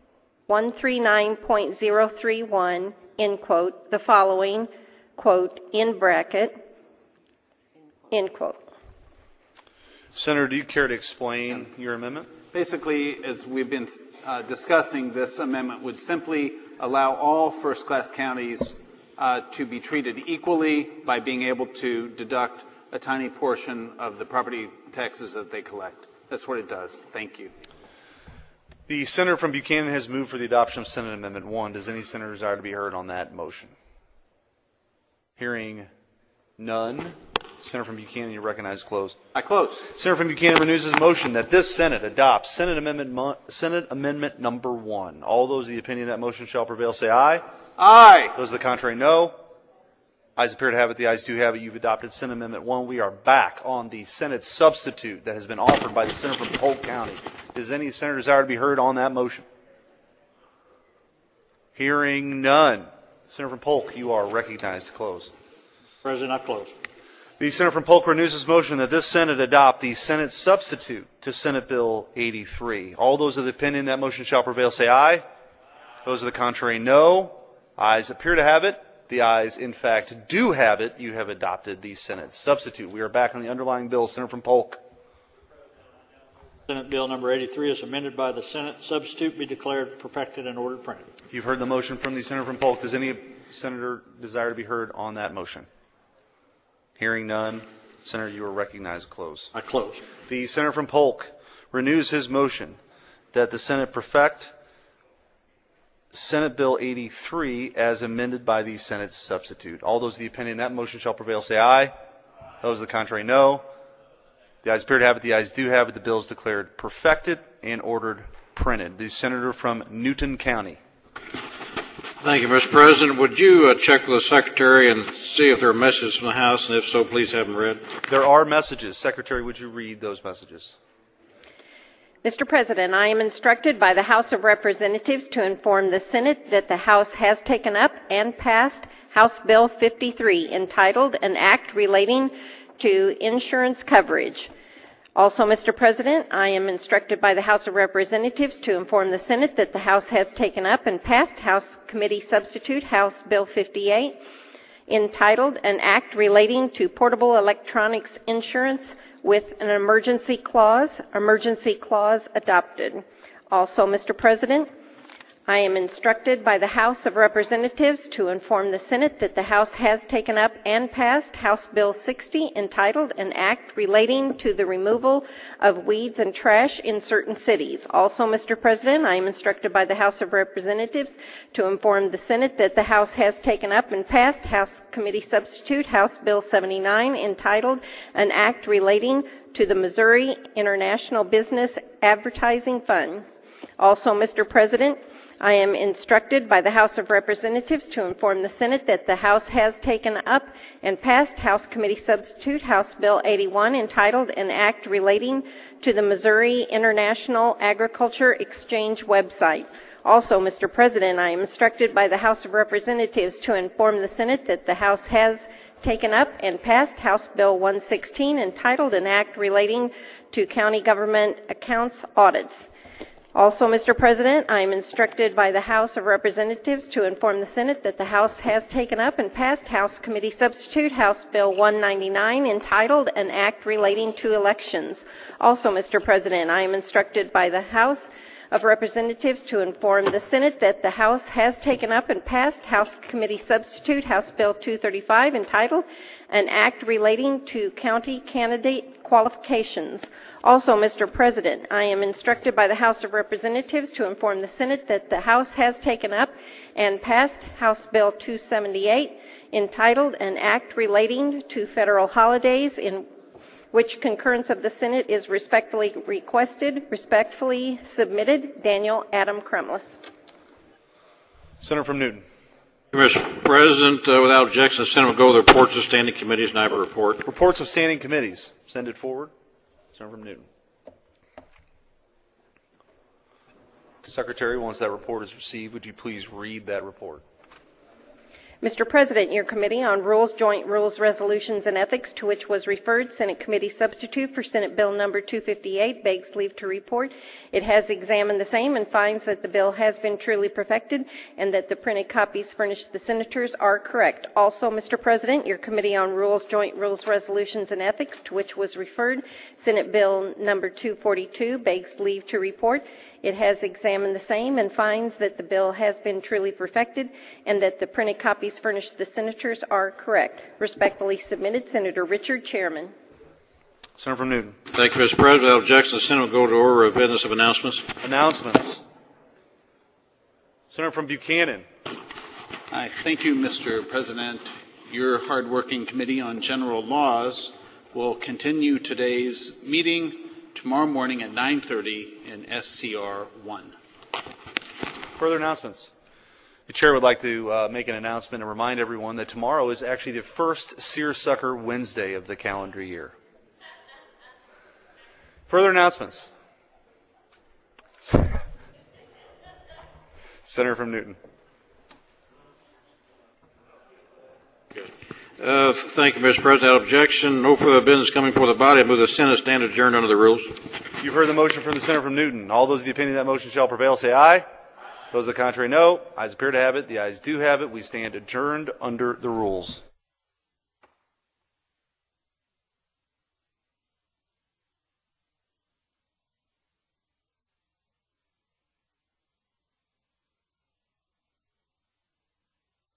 139.031, end quote, the following, quote, in bracket, end quote. Senator, do you care to explain your amendment? Basically, as we've been discussing, this amendment would simply allow all first-class counties to be treated equally by being able to deduct a tiny portion of the property taxes that they collect. That's what it does. Thank you. The senator from Buchanan has moved for the adoption of Senate Amendment 1. Does any senator desire to be heard on that motion? Hearing none. Senator from Buchanan, you recognize close. I close. Senator from Buchanan renews his motion that this Senate adopts Senate Amendment Number 1. All those of the opinion that motion shall prevail say aye. Aye. Those of the contrary, no. Ayes appear to have it. The ayes do have it. You've adopted Senate Amendment 1. We are back on the Senate substitute that has been offered by the senator from Polk County. Does any senator desire to be heard on that motion? Hearing none. Senator from Polk, you are recognized to close. President, I close. The senator from Polk renews his motion that this Senate adopt the Senate substitute to Senate Bill 83. All those of the opinion that motion shall prevail say aye. Those of the contrary, no. Ayes appear to have it. The ayes, in fact, do have it. You have adopted the Senate substitute. We are back on the underlying bill. Senator from Polk. Senate Bill Number 83 is amended by the Senate substitute be declared perfected and ordered printed. You've heard the motion from the senator from Polk. Does any senator desire to be heard on that motion? Hearing none. Senator, you are recognized. Close. I close. The senator from Polk renews his motion that the Senate perfect Senate Bill 83 as amended by the Senate substitute. All those of the opinion that motion shall prevail say aye. Those of the contrary, no. The ayes appear to have it. The ayes do have it. The bill is declared perfected and ordered printed. The senator from Newton County. Thank you, Mr. President. Would you check with the Secretary and see if there are messages from the House, and if so, please have them read. There are messages. Secretary, would you read those messages? Mr. President, I am instructed by the House of Representatives to inform the Senate that the House has taken up and passed House Bill 53, entitled An Act Relating to Insurance Coverage. Also, Mr. President, I am instructed by the House of Representatives to inform the Senate that the House has taken up and passed House Committee Substitute House Bill 58, entitled An Act Relating to Portable Electronics Insurance, with an emergency clause adopted. Also, Mr. President, I am instructed by the House of Representatives to inform the Senate that the House has taken up and passed House Bill 60, entitled An Act Relating to the Removal of Weeds and Trash in Certain Cities. Also, Mr. President, I am instructed by the House of Representatives to inform the Senate that the House has taken up and passed House Committee Substitute House Bill 79, entitled An Act Relating to the Missouri International Business Advertising Fund. Also, Mr. President, I am instructed by the House of Representatives to inform the Senate that the House has taken up and passed House Committee Substitute House Bill 81, entitled An Act Relating to the Missouri International Agriculture Exchange Website. Also, Mr. President, I am instructed by the House of Representatives to inform the Senate that the House has taken up and passed House Bill 116, entitled An Act Relating to County Government Accounts Audits. Also, Mr. President, I am instructed by the House of Representatives to inform the Senate that the House has taken up and passed House Committee Substitute House Bill 199, entitled An Act Relating to Elections. Also, Mr. President, I am instructed by the House of Representatives to inform the Senate that the House has taken up and passed House Committee Substitute House Bill 235, entitled An Act Relating to County Candidate Qualifications. Also, Mr. President, I am instructed by the House of Representatives to inform the Senate that the House has taken up and passed House Bill 278, entitled An Act Relating to Federal Holidays, in which concurrence of the Senate is respectfully requested. Respectfully submitted, Daniel Adam Kremlis. Senator from Newton. Mr. President, without objection, the Senate will go to the reports of standing committees, and I have a report. Reports of standing committees. Send it forward. Senator from Newton. Secretary, once that report is received, would you please read that report? Mr. President, your Committee on Rules, Joint Rules, Resolutions, and Ethics, to which was referred, Senate Committee Substitute for Senate Bill Number 258, begs leave to report. It has examined the same and finds that the bill has been truly perfected and that the printed copies furnished the Senators are correct. Also, Mr. President, your Committee on Rules, Joint Rules, Resolutions, and Ethics, to which was referred, Senate Bill Number 242, begs leave to report. It has examined the same and finds that the bill has been truly perfected and that the printed copies furnished the Senators are correct. Respectfully submitted, Senator Richard Chairman. Senator from Newton. Thank you, Mr. President. Without objection, the Senate will go to order of business of announcements. Announcements. Senator from Buchanan. Thank you, Mr. President. Your hardworking Committee on General Laws will continue today's meeting tomorrow morning at 9:30 in SCR 1. Further announcements. The chair would like to make an announcement and remind everyone that tomorrow is actually the first Seersucker Wednesday of the calendar year. Further announcements. Senator from Newton. Thank you, Mr. President. Without objection, no further business coming before the body. I move the Senate stand adjourned under the rules. You've heard the motion from the Senator from Newton. All those of the opinion that motion shall prevail say aye. Those of the contrary, no. Ayes appear to have it. The ayes do have it. We stand adjourned under the rules.